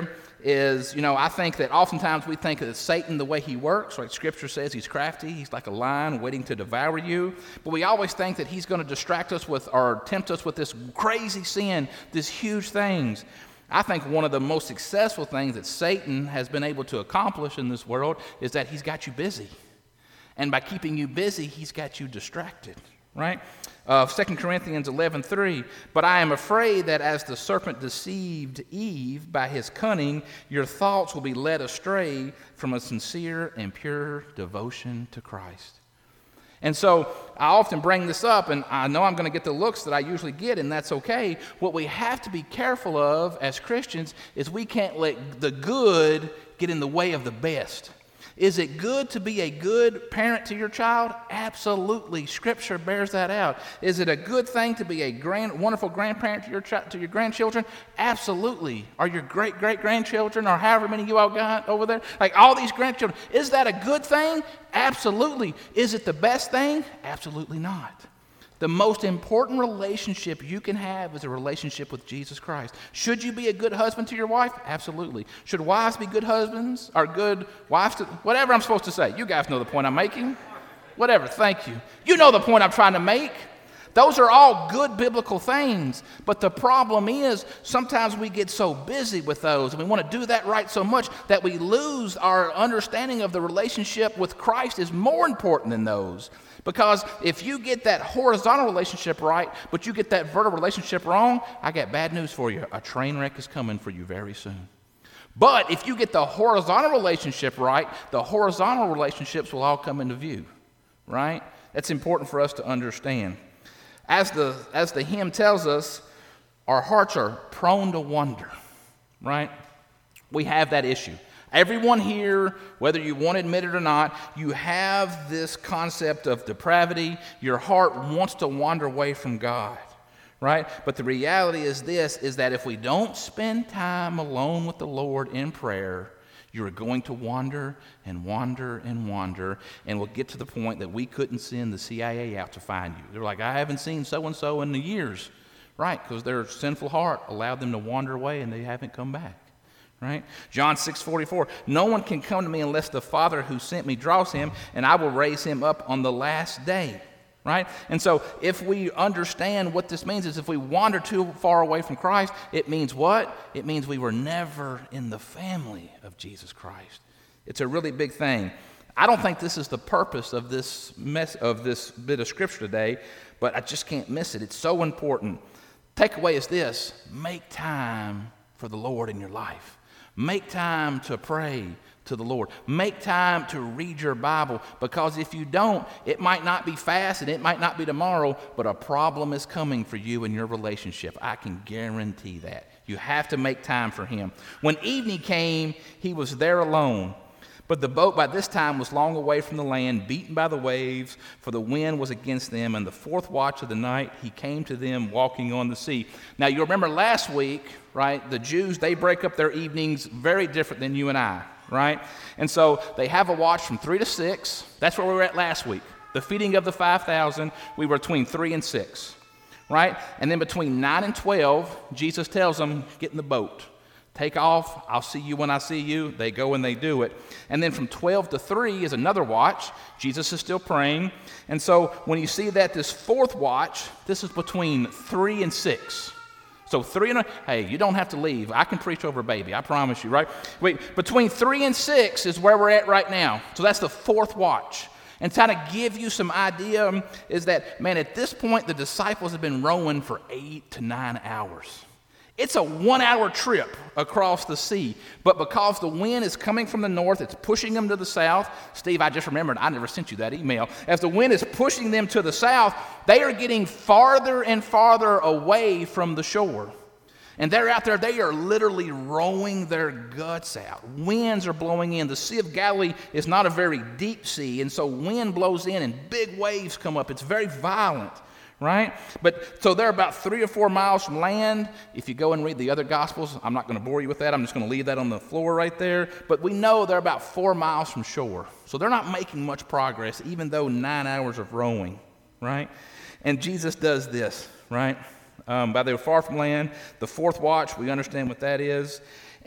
is, you know, I think that oftentimes we think that Satan, the way he works, like Scripture says, he's crafty, he's like a lion waiting to devour you, but we always think that he's going to distract us with or tempt us with this crazy sin, these huge things. I think one of the most successful things that Satan has been able to accomplish in this world is that he's got you busy. And by keeping you busy, he's got you distracted, right? Uh, Second Corinthians eleven three, but I am afraid that as the serpent deceived Eve by his cunning, your thoughts will be led astray from a sincere and pure devotion to Christ. And so I often bring this up, and I know I'm going to get the looks that I usually get, and that's okay. What we have to be careful of as Christians is we can't let the good get in the way of the best. Is it good to be a good parent to your child? Absolutely. Scripture bears that out. Is it a good thing to be a grand, wonderful grandparent to your chi- to your grandchildren? Absolutely. Are your great-great-grandchildren, or however many you all got over there, like all these grandchildren, is that a good thing? Absolutely. Is it the best thing? Absolutely not. The most important relationship you can have is a relationship with Jesus Christ. Should you be a good husband to your wife? Absolutely. Should wives be good husbands or good wives to, whatever I'm supposed to say. You guys know the point I'm making. Whatever, thank you. You know the point I'm trying to make. Those are all good biblical things, but the problem is sometimes we get so busy with those and we want to do that right so much that we lose our understanding of the relationship with Christ is more important than those. Because if you get that horizontal relationship right, but you get that vertical relationship wrong, I got bad news for you. A train wreck is coming for you very soon. But if you get the horizontal relationship right, the horizontal relationships will all come into view, right? That's important for us to understand. As the, as the hymn tells us, our hearts are prone to wander, right? We have that issue. Everyone here, whether you want to admit it or not, you have this concept of depravity. Your heart wants to wander away from God, right? But the reality is this, is that if we don't spend time alone with the Lord in prayer, you're going to wander and wander and wander, and we'll get to the point that we couldn't send the C I A out to find you. They're like, I haven't seen so-and-so in the years, right? Because their sinful heart allowed them to wander away, and they haven't come back. Right? John six forty-four, no one can come to me unless the Father who sent me draws him, and I will raise him up on the last day. Right? And so if we understand what this means is if we wander too far away from Christ, it means what? It means we were never in the family of Jesus Christ. It's a really big thing. I don't think this is the purpose of this mess of this bit of scripture today, but I just can't miss it. It's so important. Takeaway is this: make time for the Lord in your life. Make time to pray to the Lord. Make time to read your Bible, because if you don't, it might not be fast and it might not be tomorrow, but a problem is coming for you in your relationship. I can guarantee that. You have to make time for him. When evening came, he was there alone. But the boat by this time was long away from the land, beaten by the waves, for the wind was against them. And the fourth watch of the night, he came to them walking on the sea. Now, you remember last week, right, the Jews, they break up their evenings very different than you and I, right? And so they have a watch from three to six. That's where we were at last week. The feeding of the five thousand, we were between three and six, right? And then between nine and twelve, Jesus tells them, get in the boat. Take off, I'll see you when I see you. They go and they do it. And then from twelve to three is another watch. Jesus is still praying. And so when you see that this fourth watch, this is between three and six. So three and a, hey, you don't have to leave. I can preach over baby, I promise you, right? Wait, between three and six is where we're at right now. So that's the fourth watch. And to kind of give you some idea is that, man, at this point, the disciples have been rowing for eight to nine hours. It's a one-hour trip across the sea, but because the wind is coming from the north, it's pushing them to the south. Steve, I just remembered, I never sent you that email. As the wind is pushing them to the south, they are getting farther and farther away from the shore. And they're out there, they are literally rowing their guts out. Winds are blowing in. The Sea of Galilee is not a very deep sea, and so wind blows in and big waves come up. It's very violent. Right? But so they're about three or four miles from land. If you go and read the other Gospels, I'm not going to bore you with that. I'm just going to leave that on the floor right there. But we know they're about four miles from shore. So they're not making much progress, even though nine hours of rowing, right? And Jesus does this, right? Um, by they were far from land, the fourth watch, we understand what that is.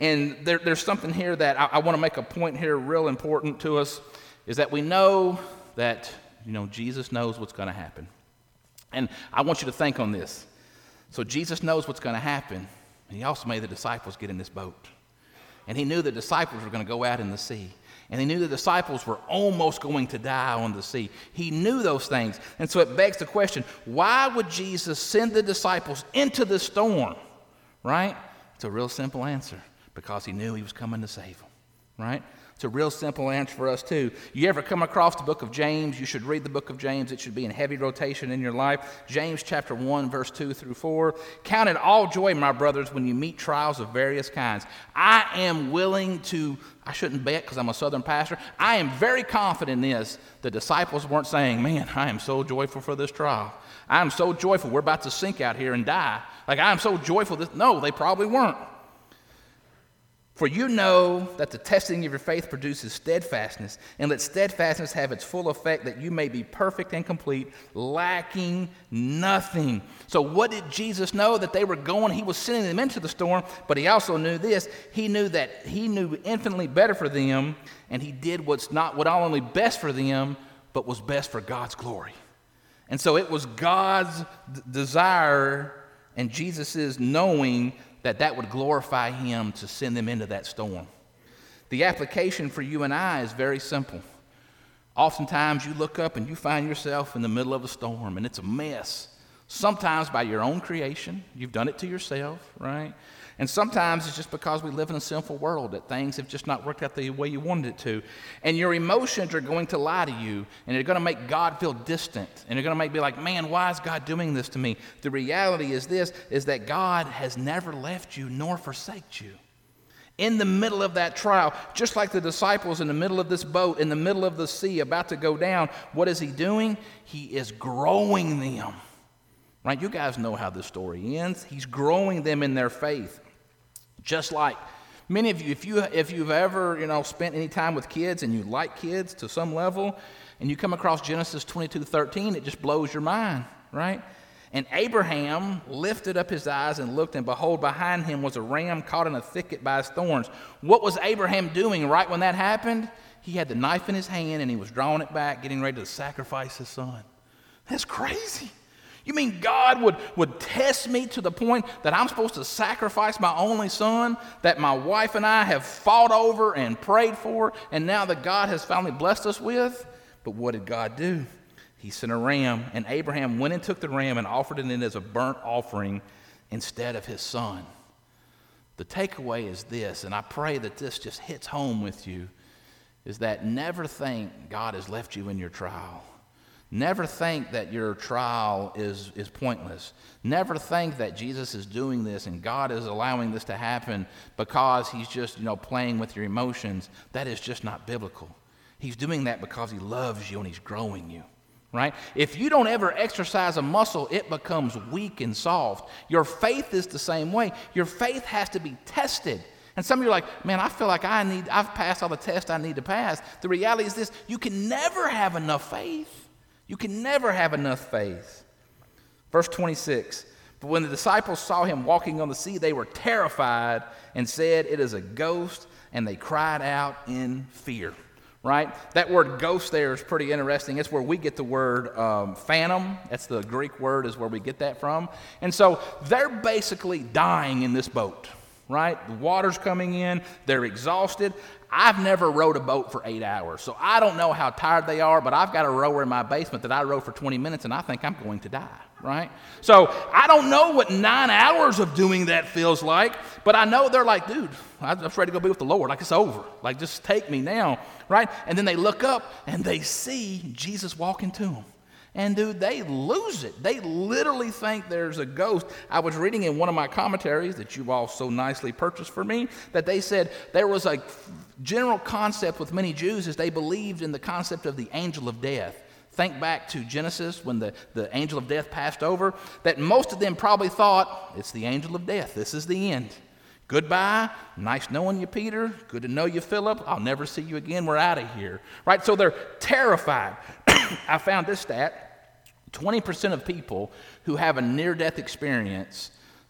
And there, there's something here that I, I want to make a point here real important to us, is that we know that, you know, Jesus knows what's going to happen. And I want you to think on this. So Jesus knows what's going to happen, and he also made the disciples get in this boat. And he knew the disciples were going to go out in the sea. And he knew the disciples were almost going to die on the sea. He knew those things. And so it begs the question, why would Jesus send the disciples into the storm? Right? It's a real simple answer. Because he knew he was coming to save them. Right? It's a real simple answer for us too. You ever come across the book of James? You should read the book of James. It should be in heavy rotation in your life. James chapter one, verse two through four. Count it all joy, my brothers, when you meet trials of various kinds. I am willing to, I shouldn't bet because I'm a southern pastor. I am very confident in this. The disciples weren't saying, man, I am so joyful for this trial. I am so joyful we're about to sink out here and die. Like I am so joyful. This. No, they probably weren't. For you know that the testing of your faith produces steadfastness, and let steadfastness have its full effect, that you may be perfect and complete, lacking nothing. So what did Jesus know? That they were going, he was sending them into the storm, but he also knew this. He knew that he knew infinitely better for them, and he did what's not, what not only best for them, but was best for God's glory. And so it was God's d- desire and Jesus' knowing that that would glorify him to send them into that storm. The application for you and I is very simple. Oftentimes you look up and you find yourself in the middle of a storm and it's a mess. Sometimes by your own creation, you've done it to yourself, right? And sometimes it's just because we live in a sinful world that things have just not worked out the way you wanted it to. And your emotions are going to lie to you, and they're going to make God feel distant. And they're going to make be like, man, why is God doing this to me? The reality is this, is that God has never left you nor forsaked you. In the middle of that trial, just like the disciples in the middle of this boat, in the middle of the sea, about to go down, what is he doing? He is growing them. Right? You guys know how this story ends. He's growing them in their faith. Just like many of you, if you if you've ever, you know, spent any time with kids and you like kids to some level, and you come across Genesis twenty-two thirteen, it just blows your mind, right? And Abraham lifted up his eyes and looked, and behold, behind him was a ram caught in a thicket by his thorns. What was Abraham doing right when that happened? He had the knife in his hand and he was drawing it back, getting ready to sacrifice his son. That's crazy. You mean God would, would test me to the point that I'm supposed to sacrifice my only son that my wife and I have fought over and prayed for, and now that God has finally blessed us with? But what did God do? He sent a ram, and Abraham went and took the ram and offered it in as a burnt offering instead of his son. The takeaway is this, and I pray that this just hits home with you, is that never think God has left you in your trial. Never think that your trial is, is pointless. Never think that Jesus is doing this and God is allowing this to happen because he's just, you know, playing with your emotions. That is just not biblical. He's doing that because he loves you and he's growing you, right? If you don't ever exercise a muscle, it becomes weak and soft. Your faith is the same way. Your faith has to be tested. And some of you are like, man, I feel like I need, I've passed all the tests I need to pass. The reality is this, you can never have enough faith. You can never have enough faith. Verse twenty-six, but when the disciples saw him walking on the sea, they were terrified and said, it is a ghost, and they cried out in fear. Right? That word ghost there is pretty interesting. It's where we get the word um, phantom. That's the Greek word is where we get that from. And so they're basically dying in this boat. Right? The water's coming in. They're exhausted. I've never rowed a boat for eight hours, so I don't know how tired they are, but I've got a rower in my basement that I row for twenty minutes, and I think I'm going to die, right? So I don't know what nine hours of doing that feels like, but I know they're like, dude, I'm just ready to go be with the Lord. Like, it's over. Like, just take me now, right? And then they look up, and they see Jesus walking to them. And, dude, they lose it. They literally think there's a ghost. I was reading in one of my commentaries that you've all so nicely purchased for me that they said there was a general concept with many Jews is they believed in the concept of the angel of death. Think back to Genesis when the, the angel of death passed over, that most of them probably thought, it's the angel of death. This is the end. Goodbye. Nice knowing you, Peter. Good to know you, Philip. I'll never see you again. We're out of here. Right? So they're terrified. I found this stat. twenty percent of people who have a near-death experience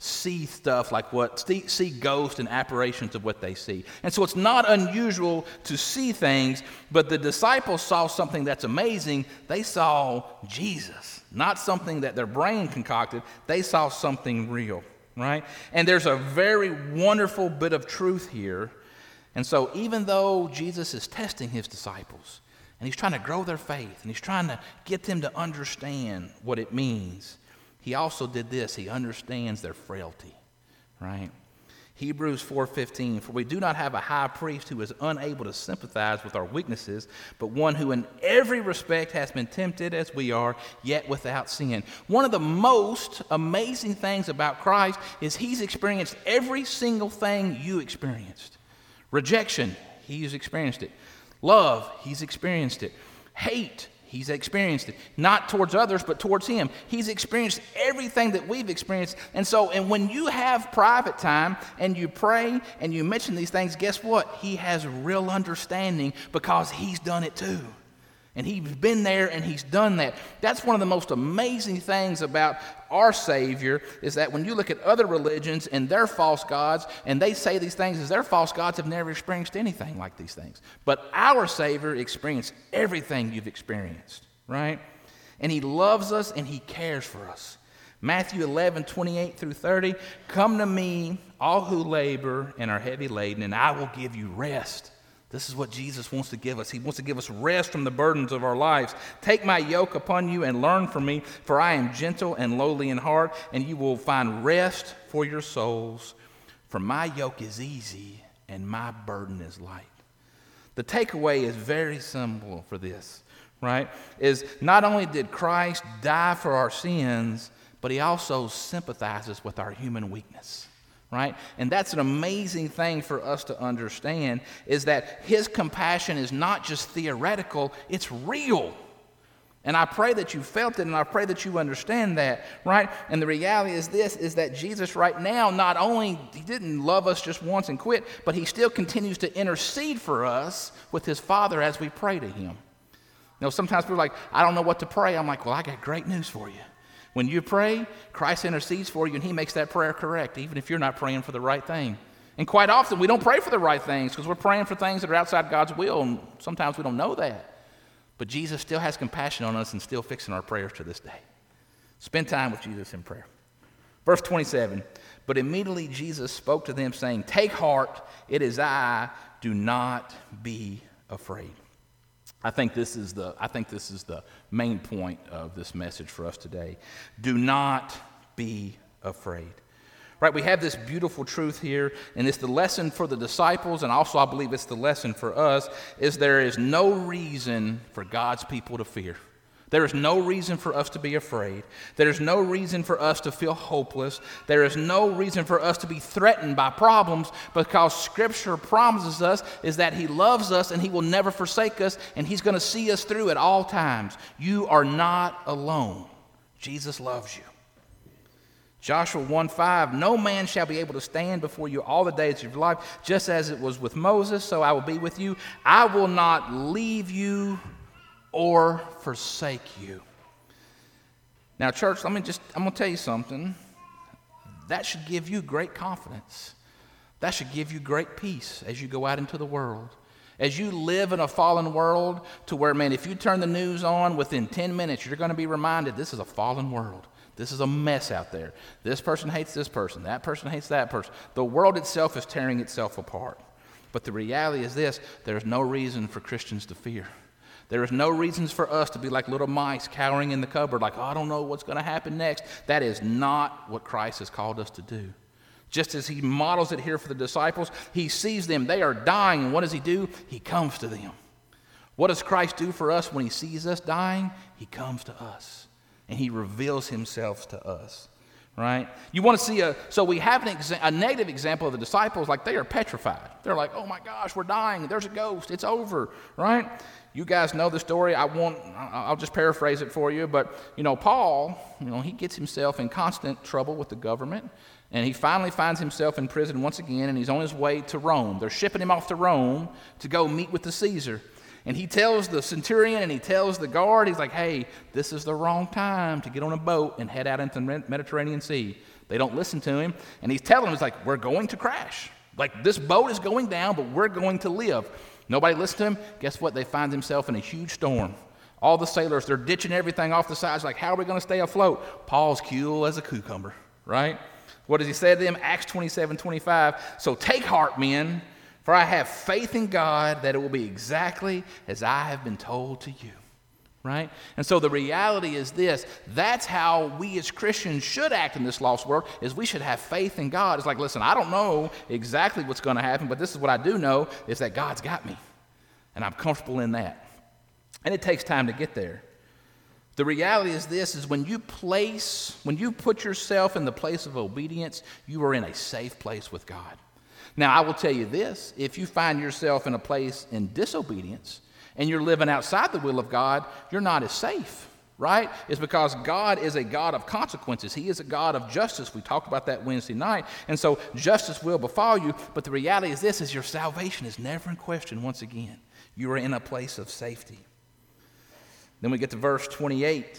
see stuff like what, see, see ghosts and apparitions of what they see. And so it's not unusual to see things, but the disciples saw something that's amazing. They saw Jesus, not something that their brain concocted. They saw something real, right? And there's a very wonderful bit of truth here. And so even though Jesus is testing his disciples, and he's trying to grow their faith, and he's trying to get them to understand what it means, he also did this. He understands their frailty, right? Hebrews four fifteen, for we do not have a high priest who is unable to sympathize with our weaknesses, but one who in every respect has been tempted as we are, yet without sin. One of the most amazing things about Christ is he's experienced every single thing you experienced. Rejection, he's experienced it. Love, he's experienced it. Hate, he's experienced it. Not towards others, but towards him. He's experienced everything that we've experienced. And so, and when you have private time and you pray and you mention these things, guess what? He has real understanding because he's done it too. And he's been there and he's done that. That's one of the most amazing things about our Savior, is that when you look at other religions and their false gods, and they say these things as their false gods have never experienced anything like these things. But our Savior experienced everything you've experienced, right? And he loves us and he cares for us. Matthew eleven, twenty-eight through thirty, come to me, all who labor and are heavy laden, and I will give you rest. This is what Jesus wants to give us. He wants to give us rest from the burdens of our lives. Take my yoke upon you and learn from me, for I am gentle and lowly in heart, and you will find rest for your souls. For my yoke is easy and my burden is light. The takeaway is very simple for this, right? Is not only did Christ die for our sins, but he also sympathizes with our human weakness. Right? And that's an amazing thing for us to understand, is that his compassion is not just theoretical, it's real. And I pray that you felt it, and I pray that you understand that, right? And the reality is this, is that Jesus right now, not only, he didn't love us just once and quit, but he still continues to intercede for us with his Father as we pray to him. You know, sometimes people are like, I don't know what to pray. I'm like, well, I got great news for you. When you pray, Christ intercedes for you, and he makes that prayer correct, even if you're not praying for the right thing. And quite often, we don't pray for the right things because we're praying for things that are outside God's will, and sometimes we don't know that. But Jesus still has compassion on us and still fixing our prayers to this day. Spend time with Jesus in prayer. Verse twenty-seven, but immediately Jesus spoke to them, saying, take heart, it is I, do not be afraid. I think this is the I think this is the main point of this message for us today. Do not be afraid. Right? We have this beautiful truth here, and it's the lesson for the disciples, and also I believe it's the lesson for us, is there is no reason for God's people to fear. There is no reason for us to be afraid. There is no reason for us to feel hopeless. There is no reason for us to be threatened by problems, because Scripture promises us is that he loves us and he will never forsake us, and he's going to see us through at all times. You are not alone. Jesus loves you. Joshua one five, no man shall be able to stand before you all the days of your life, just as it was with Moses, so I will be with you. I will not leave you or forsake you. Now, church, let me just, I'm going to tell you something. That should give you great confidence. That should give you great peace as you go out into the world. As you live in a fallen world to where, man, if you turn the news on within ten minutes, you're going to be reminded this is a fallen world. This is a mess out there. This person hates this person. That person hates that person. The world itself is tearing itself apart. But the reality is this, there's no reason for Christians to fear. There is no reasons for us to be like little mice cowering in the cupboard, like, oh, I don't know what's going to happen next. That is not what Christ has called us to do. Just as he models it here for the disciples, he sees them, they are dying, and what does he do? He comes to them. What does Christ do for us when he sees us dying? He comes to us, and he reveals himself to us. Right? You want to see a, so we have an exa- a negative example of the disciples, like they are petrified. They're like, oh my gosh, we're dying. There's a ghost. It's over. Right? You guys know the story. I won't, I'll just paraphrase it for you. But, you know, Paul, you know, he gets himself in constant trouble with the government. And he finally finds himself in prison once again, and he's on his way to Rome. They're shipping him off to Rome to go meet with the Caesar. And he tells the centurion and he tells the guard, he's like, hey, this is the wrong time to get on a boat and head out into the Mediterranean Sea. They don't listen to him, and he's telling them, it's like, we're going to crash. Like, this boat is going down, but we're going to live. Nobody listens to him. Guess what? They find themselves in a huge storm. All the sailors, they're ditching everything off the sides, like, how are we going to stay afloat? Paul's cool as a cucumber, right? What does he say to them? Acts twenty-seven twenty-five. So take heart, men, for I have faith in God that it will be exactly as I have been told to you. Right? And so the reality is this, that's how we as Christians should act in this lost world, is we should have faith in God. It's like, listen, I don't know exactly what's going to happen, but this is what I do know, is that God's got me, and I'm comfortable in that. And it takes time to get there. The reality is this, is when you place, when you put yourself in the place of obedience, you are in a safe place with God. Now, I will tell you this, if you find yourself in a place in disobedience, and you're living outside the will of God, you're not as safe, right? It's because God is a God of consequences. He is a God of justice. We talked about that Wednesday night. And so justice will befall you, but the reality is this, is your salvation is never in question once again. You are in a place of safety. Then we get to verse twenty-eight.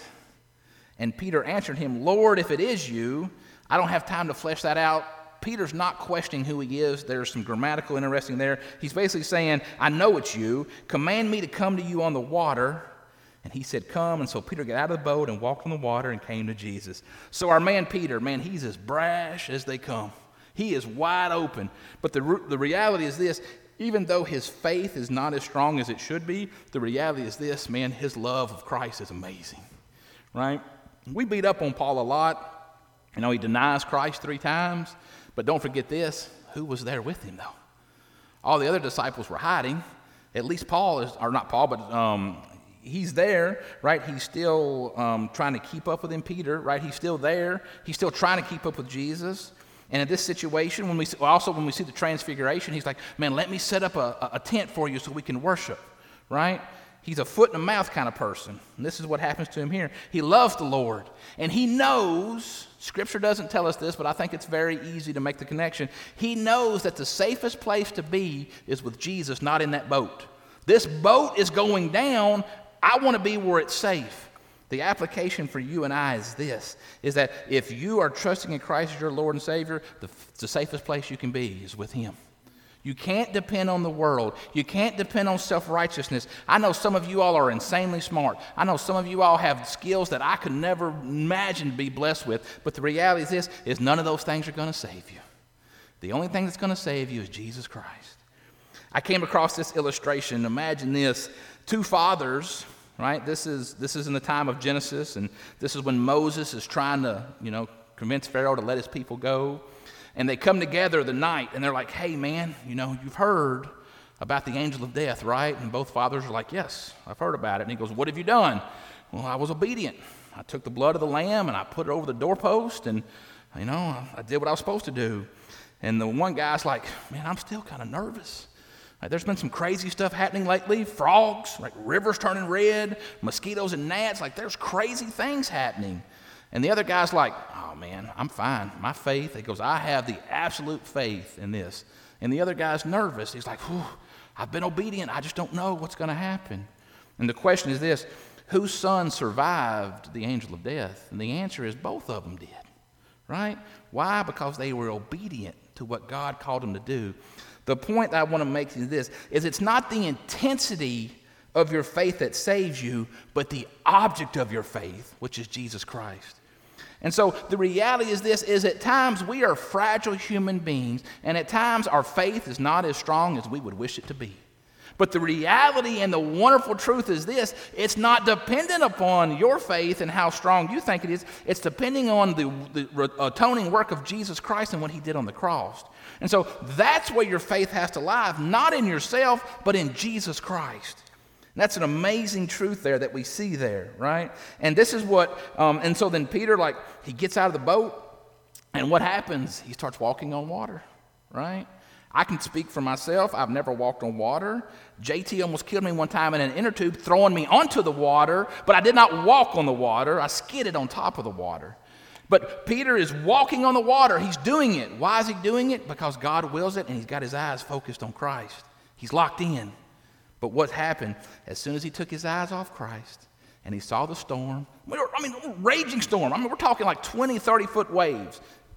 And Peter answered him, Lord, if it is you, I don't have time to flesh that out. Peter's not questioning who he is. There's some grammatical interesting there. He's basically saying, I know it's you. Command me to come to you on the water. And he said, come. And so Peter got out of the boat and walked on the water and came to Jesus. So our man Peter, man, he's as brash as they come. He is wide open. But the, the reality is this, even though his faith is not as strong as it should be, the reality is this, man, his love of Christ is amazing, right? We beat up on Paul a lot. You know, he denies Christ three times. But don't forget this, who was there with him, though? All the other disciples were hiding. At least Paul is, or not Paul, but um, he's there, right? He's still um, trying to keep up with him, Peter, right? He's still there. He's still trying to keep up with Jesus. And in this situation, when we also when we see the transfiguration, he's like, man, let me set up a, a tent for you so we can worship, right? He's a foot in the mouth kind of person. And this is what happens to him here. He loves the Lord. And he knows, Scripture doesn't tell us this, but I think it's very easy to make the connection. He knows that the safest place to be is with Jesus, not in that boat. This boat is going down. I want to be where it's safe. The application for you and I is this, is that if you are trusting in Christ as your Lord and Savior, the, the safest place you can be is with him. You can't depend on the world. You can't depend on self-righteousness. I know some of you all are insanely smart. I know some of you all have skills that I could never imagine to be blessed with. But the reality is this, is none of those things are going to save you. The only thing that's going to save you is Jesus Christ. I came across this illustration. Imagine this. Two fathers, right? This is, this is in the time of Genesis, and this is when Moses is trying to, you know, convince Pharaoh to let his people go. And they come together the night, and they're like, hey, man, you know, you've heard about the angel of death, right? And both fathers are like, yes, I've heard about it. And he goes, what have you done? Well, I was obedient. I took the blood of the lamb, and I put it over the doorpost, and, you know, I did what I was supposed to do. And the one guy's like, man, I'm still kind of nervous. Like, there's been some crazy stuff happening lately. Frogs, like rivers turning red, mosquitoes and gnats. Like, there's crazy things happening. And the other guy's like, oh, man, I'm fine. My faith, he goes, I have the absolute faith in this. And the other guy's nervous. He's like, whew, I've been obedient. I just don't know what's going to happen. And the question is this, whose son survived the angel of death? And the answer is both of them did, right? Why? Because they were obedient to what God called them to do. The point that I want to make is this, is it's not the intensity of your faith that saves you, but the object of your faith, which is Jesus Christ. And so the reality is this, is at times we are fragile human beings, and at times our faith is not as strong as we would wish it to be. But the reality and the wonderful truth is this, it's not dependent upon your faith and how strong you think it is. It's depending on the, the atoning work of Jesus Christ and what he did on the cross. And so that's where your faith has to lie, not in yourself, but in Jesus Christ. And that's an amazing truth there that we see there, right? And this is what, um, and so then Peter, like, he gets out of the boat, and what happens? He starts walking on water, right? I can speak for myself. I've never walked on water. J T almost killed me one time in an inner tube, throwing me onto the water, but I did not walk on the water. I skidded on top of the water. But Peter is walking on the water. He's doing it. Why is he doing it? Because God wills it, and he's got his eyes focused on Christ. He's locked in. But what happened, as soon as he took his eyes off Christ and he saw the storm, I mean, raging storm. I mean, we're talking like twenty, thirty foot waves.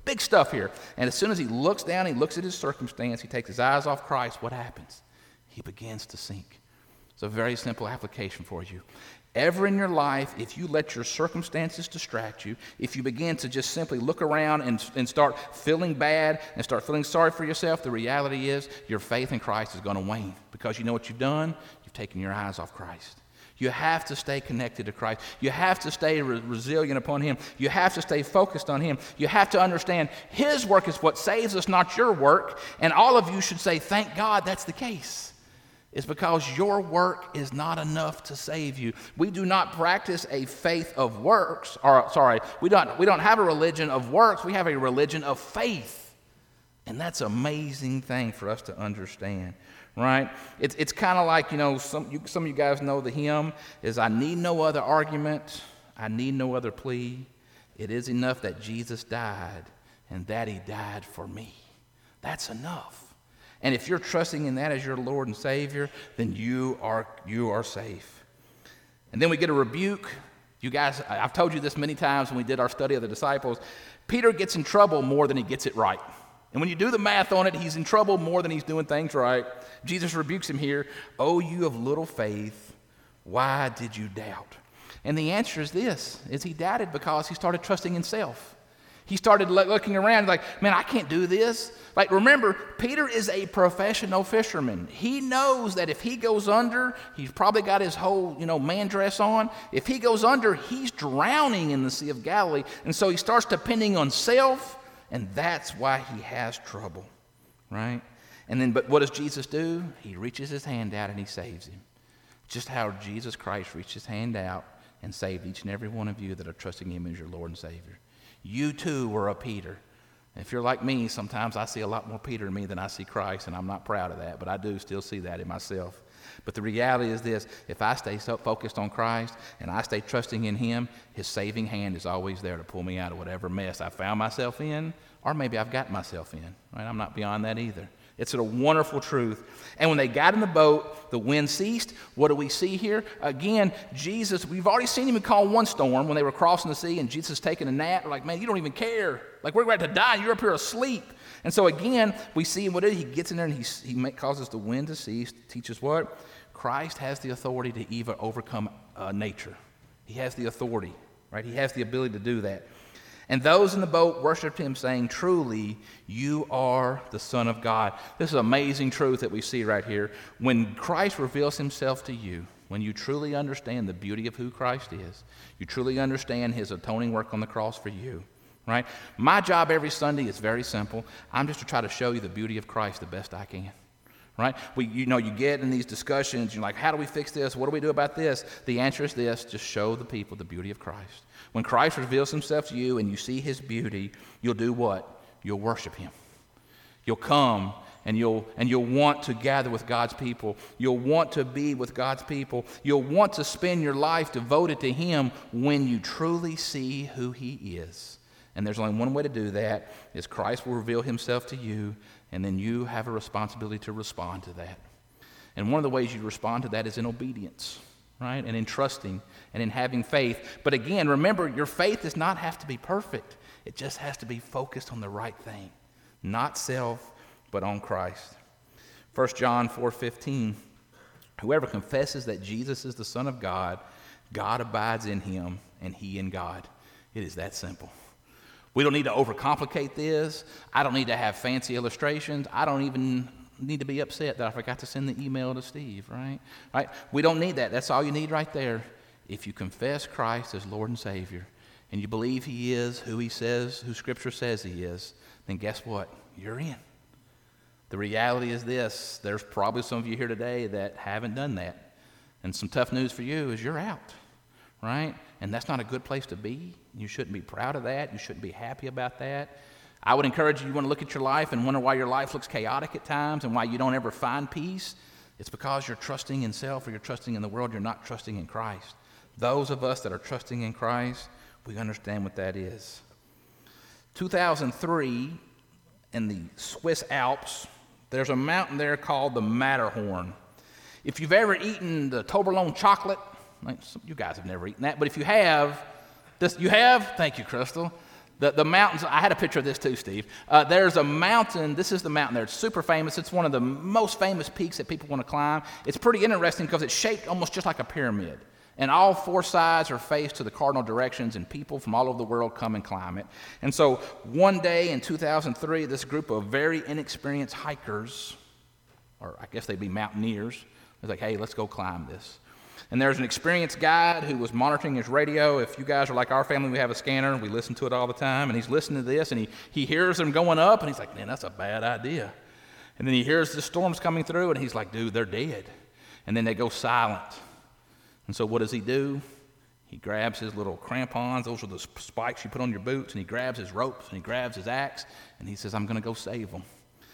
Big stuff here. And as soon as he looks down, he looks at his circumstance, he takes his eyes off Christ, what happens? He begins to sink. It's a very simple application for you. Ever in your life, if you let your circumstances distract you, if you begin to just simply look around and, and start feeling bad and start feeling sorry for yourself, the reality is your faith in Christ is going to wane, because you know what you've done? You've taken your eyes off Christ. You have to stay connected to Christ. You have to stay re- resilient upon Him. You have to stay focused on Him. You have to understand His work is what saves us, not your work. And all of you should say, thank God that's the case. It's because your work is not enough to save you. We do not practice a faith of works, or sorry, we don't, we don't have a religion of works. We have a religion of faith. And that's an amazing thing for us to understand. Right? It's it's kind of like, you know, some you, some of you guys know the hymn is, I need no other argument, I need no other plea. It is enough that Jesus died and that He died for me. That's enough. And if you're trusting in that as your Lord and Savior, then you are you are safe. And then we get a rebuke. You guys, I've told you this many times when we did our study of the disciples. Peter gets in trouble more than he gets it right. And when you do the math on it, he's in trouble more than he's doing things right. Jesus rebukes him here. Oh, you of little faith, why did you doubt? And the answer is this, is he doubted because he started trusting himself. He started looking around like, man, I can't do this. Like, remember, Peter is a professional fisherman. He knows that if he goes under, he's probably got his whole, you know, man dress on. If he goes under, he's drowning in the Sea of Galilee. And so he starts depending on self. And that's why he has trouble, right? And then, but what does Jesus do? He reaches his hand out and he saves him. Just how Jesus Christ reached his hand out and saved each and every one of you that are trusting Him as your Lord and Savior. You too were a Peter. If you're like me, sometimes I see a lot more Peter in me than I see Christ, and I'm not proud of that, but I do still see that in myself. But the reality is this, if I stay so focused on Christ and I stay trusting in Him, His saving hand is always there to pull me out of whatever mess I found myself in, or maybe I've gotten myself in. Right? I'm not beyond that either. It's a wonderful truth. And when they got in the boat, the wind ceased. What do we see here? Again, Jesus, we've already seen Him calm one storm when they were crossing the sea and Jesus taking a nap. We're like, man, you don't even care. Like, we're about to die and you're up here asleep. And so again, we see him, what he gets in there and he, he causes the wind to cease, teaches what? Christ has the authority to even overcome uh, nature. He has the authority, right? He has the ability to do that. And those in the boat worshiped Him, saying, truly, you are the Son of God. This is an amazing truth that we see right here. When Christ reveals Himself to you, when you truly understand the beauty of who Christ is, you truly understand His atoning work on the cross for you, right? My job every Sunday is very simple. I'm just to try to show you the beauty of Christ the best I can. Right? We, you know, you get in these discussions, you're like, how do we fix this? What do we do about this? The answer is this, just show the people the beauty of Christ. When Christ reveals Himself to you and you see His beauty, you'll do what? You'll worship Him. You'll come and you'll, and you'll want to gather with God's people. You'll want to be with God's people. You'll want to spend your life devoted to Him when you truly see who He is. And there's only one way to do that, is Christ will reveal Himself to you, and then you have a responsibility to respond to that. And one of the ways you respond to that is in obedience, right? And in trusting and in having faith. But again, remember, your faith does not have to be perfect. It just has to be focused on the right thing. Not self, but on Christ. First John four fifteen, whoever confesses that Jesus is the Son of God, God abides in him, and he in God. It is that simple. We don't need to overcomplicate this. I don't need to have fancy illustrations. I don't even need to be upset that I forgot to send the email to Steve, right? Right? We don't need that. That's all you need right there. If you confess Christ as Lord and Savior, and you believe He is who He says, who Scripture says He is, then guess what? You're in. The reality is this. There's probably some of you here today that haven't done that. And some tough news for you is you're out, right? And that's not a good place to be. You shouldn't be proud of that. You shouldn't be happy about that. I would encourage you, you want to look at your life and wonder why your life looks chaotic at times and why you don't ever find peace. It's because you're trusting in self or you're trusting in the world. You're not trusting in Christ. Those of us that are trusting in Christ, we understand what that is. two thousand three, in the Swiss Alps, there's a mountain there called the Matterhorn. If you've ever eaten the Toblerone chocolate, like you guys have never eaten that, but if you have, this, you have? Thank you, Crystal. The, the mountains, I had a picture of this too, Steve. Uh, there's a mountain, this is the mountain there. It's super famous. It's one of the most famous peaks that people want to climb. It's pretty interesting because it's shaped almost just like a pyramid. And all four sides are faced to the cardinal directions, and people from all over the world come and climb it. And so one day in two thousand three, this group of very inexperienced hikers, or I guess they'd be mountaineers, was like, hey, let's go climb this. And there's an experienced guide who was monitoring his radio. If you guys are like our family, we have a scanner. We listen to it all the time. And he's listening to this, and he, he hears them going up, and he's like, man, that's a bad idea. And then he hears the storms coming through, and he's like, dude, they're dead. And then they go silent. And so what does he do? He grabs his little crampons. Those are the spikes you put on your boots. And he grabs his ropes, and he grabs his axe, and he says, I'm going to go save them.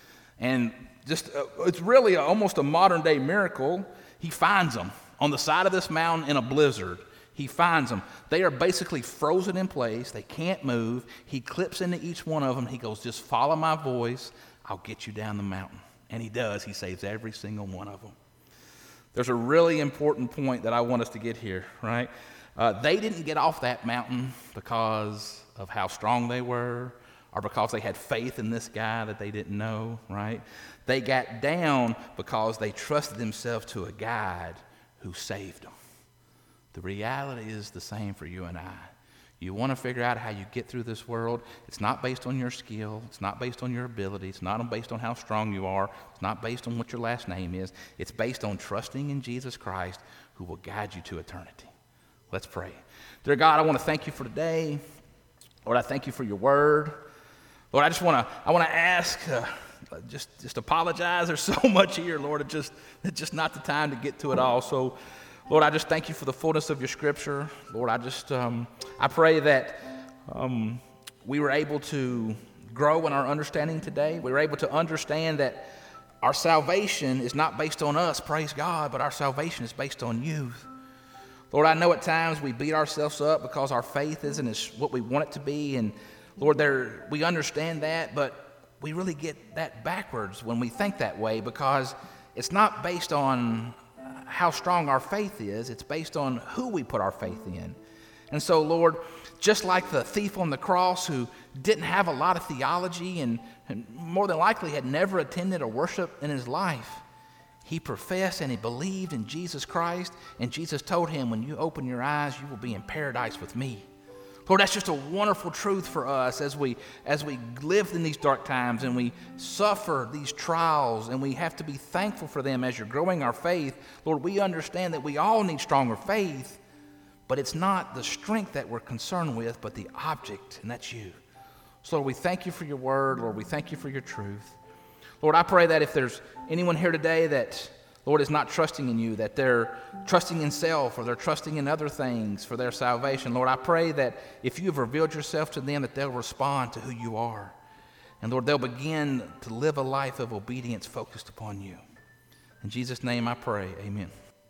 And just uh, it's really a, almost a modern-day miracle. He finds them on the side of this mountain in a blizzard. He finds them. They are basically frozen in place. They can't move. He clips into each one of them. He goes, just follow my voice. I'll get you down the mountain. And he does. He saves every single one of them. There's a really important point that I want us to get here, right? Uh, they didn't get off that mountain because of how strong they were or because they had faith in this guy that they didn't know, right? They got down because they trusted themselves to a guide who saved them. The reality is the same for you and I. You want to figure out how you get through this world. It's not based on your skill. It's not based on your ability. It's not based on how strong you are. It's not based on what your last name is. It's based on trusting in Jesus Christ, who will guide you to eternity. Let's pray. Dear God, I want to thank you for today. Lord, I thank you for your word. Lord, I just want to I want to ask, uh, just just apologize. There's so much here, Lord. It's just it's just not the time to get to it all. So, Lord, I just thank you for the fullness of your scripture. Lord, I just, um, I pray that um, we were able to grow in our understanding today. We were able to understand that our salvation is not based on us, praise God, but our salvation is based on you. Lord, I know at times we beat ourselves up because our faith isn't as what we want it to be. And Lord, there we understand that, but we really get that backwards when we think that way because it's not based on how strong our faith is. It's based on who we put our faith in. And so, Lord, just like the thief on the cross who didn't have a lot of theology and, and more than likely had never attended a worship in his life, he professed and he believed in Jesus Christ, and Jesus told him, when you open your eyes, you will be in paradise with me. Lord, that's just a wonderful truth for us as we as we live in these dark times and we suffer these trials and we have to be thankful for them as you're growing our faith. Lord, we understand that we all need stronger faith, but it's not the strength that we're concerned with, but the object, and that's you. So, Lord, we thank you for your word. Lord, we thank you for your truth. Lord, I pray that if there's anyone here today that, Lord, is not trusting in you, that they're trusting in self or they're trusting in other things for their salvation, Lord, I pray that if you've revealed yourself to them, that they'll respond to who you are. And Lord, they'll begin to live a life of obedience focused upon you. In Jesus' name I pray, amen.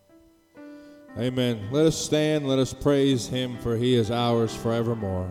Amen. Let us stand, let us praise him, for he is ours forevermore.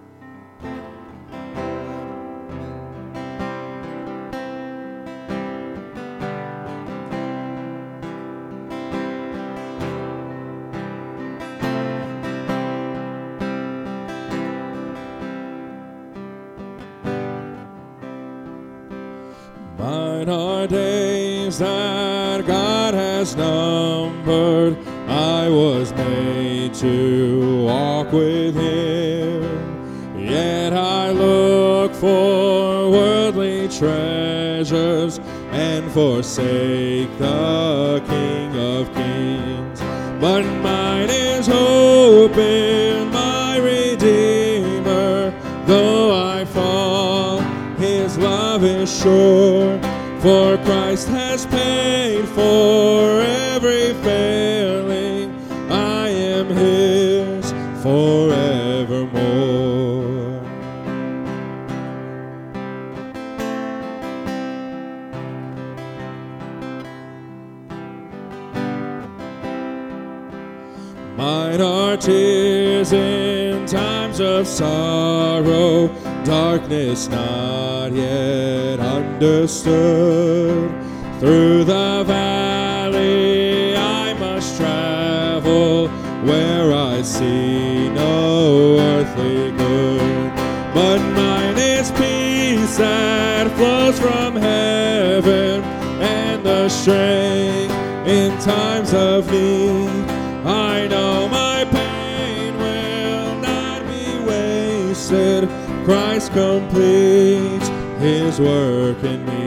Mine are days that God has numbered. I was made to walk with him. Yet I look for worldly treasures and forsake the King of Kings. But mine is hope in my Redeemer. Though I fall, his love is sure. For Christ has paid for every failing. I am his forevermore. Mine are tears in times of sorrow, darkness not yet understood. Through the valley I must travel, where I see no earthly good. But angels from heaven and the strength in times of need. I know my pain will not be wasted. Christ completes his work in me.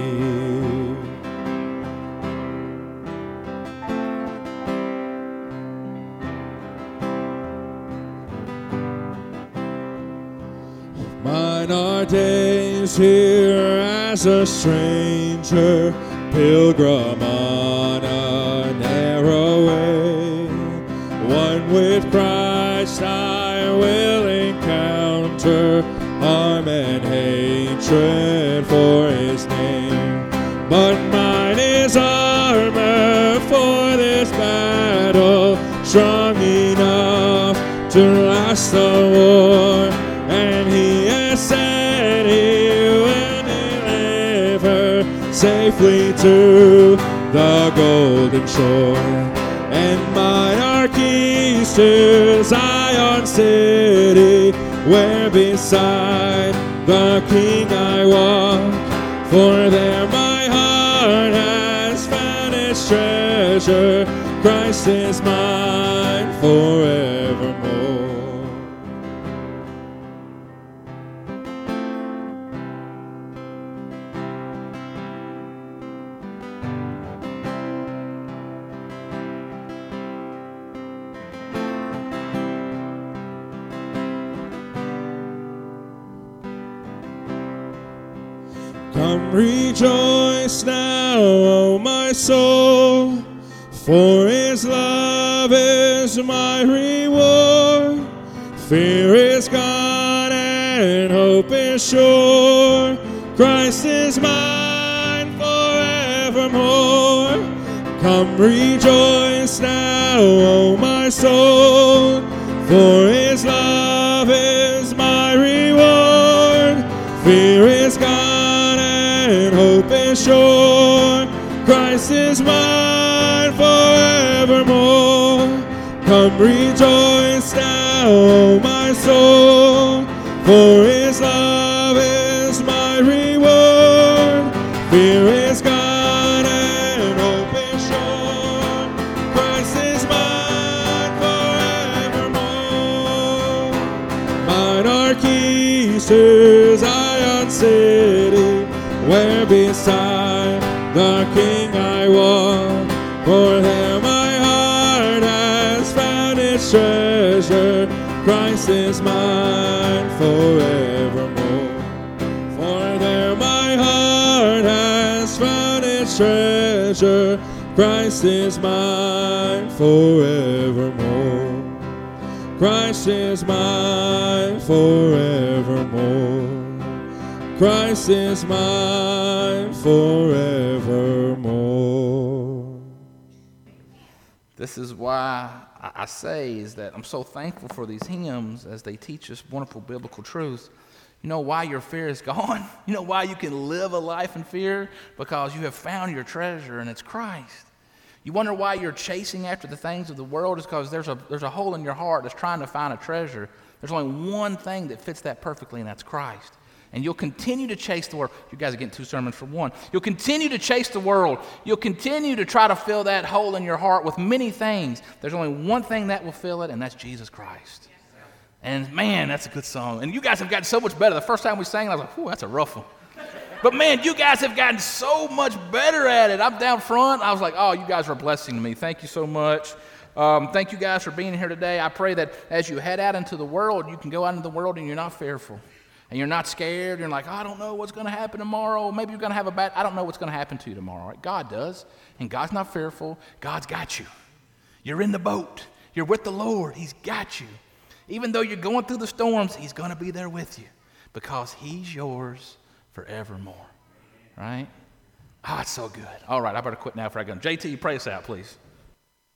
Mine are days here as a stranger, pilgrim on a narrow way. One with Christ I will encounter, harm and hatred for his name. But mine is armor for this battle, strong enough to last the war. And he has said he will deliver safely to the golden shore. And mine are keys to Zion city, where beside the King I walk. For there my heart has found its treasure. Christ is mine forevermore. Come rejoice now, O my soul, for his love is my reward. Fear is gone and hope is sure. Christ is mine forevermore. Come rejoice now, O my soul, for his love is my reward. Fear is gone and hope is sure. Christ is mine forevermore. Come rejoice now, O my soul, for his love is my reward. Fear is gone and hope is sure. Christ is mine forevermore. Mine are keys to Zion city, where beside the King I walk. For there my heart has found its treasure. Christ is mine forevermore. For there my heart has found its treasure. Christ is mine forevermore. Christ is mine forevermore. Christ is mine forevermore. This is why I say is that I'm so thankful for these hymns as they teach us wonderful biblical truths. You know why your fear is gone? You know why you can live a life in fear? Because you have found your treasure, and it's Christ. You wonder why you're chasing after the things of the world? Is because there's a, there's a hole in your heart that's trying to find a treasure. There's only one thing that fits that perfectly, and that's Christ. And you'll continue to chase the world. You guys are getting two sermons for one. You'll continue to chase the world. You'll continue to try to fill that hole in your heart with many things. There's only one thing that will fill it, and that's Jesus Christ. And man, that's a good song. And you guys have gotten so much better. The first time we sang, I was like, whew, that's a rough one. But man, you guys have gotten so much better at it. I'm down front. I was like, oh, you guys are a blessing to me. Thank you so much. Um, thank you guys for being here today. I pray that as you head out into the world, you can go out into the world and you're not fearful. And you're not scared. You're like, oh, I don't know what's going to happen tomorrow. Maybe you're going to have a bad, I don't know what's going to happen to you tomorrow. Right? God does. And God's not fearful. God's got you. You're in the boat. You're with the Lord. He's got you. Even though you're going through the storms, he's going to be there with you because he's yours forevermore. Right? Ah, oh, it's so good. All right, I better quit now before I go. J T, you pray us out, please.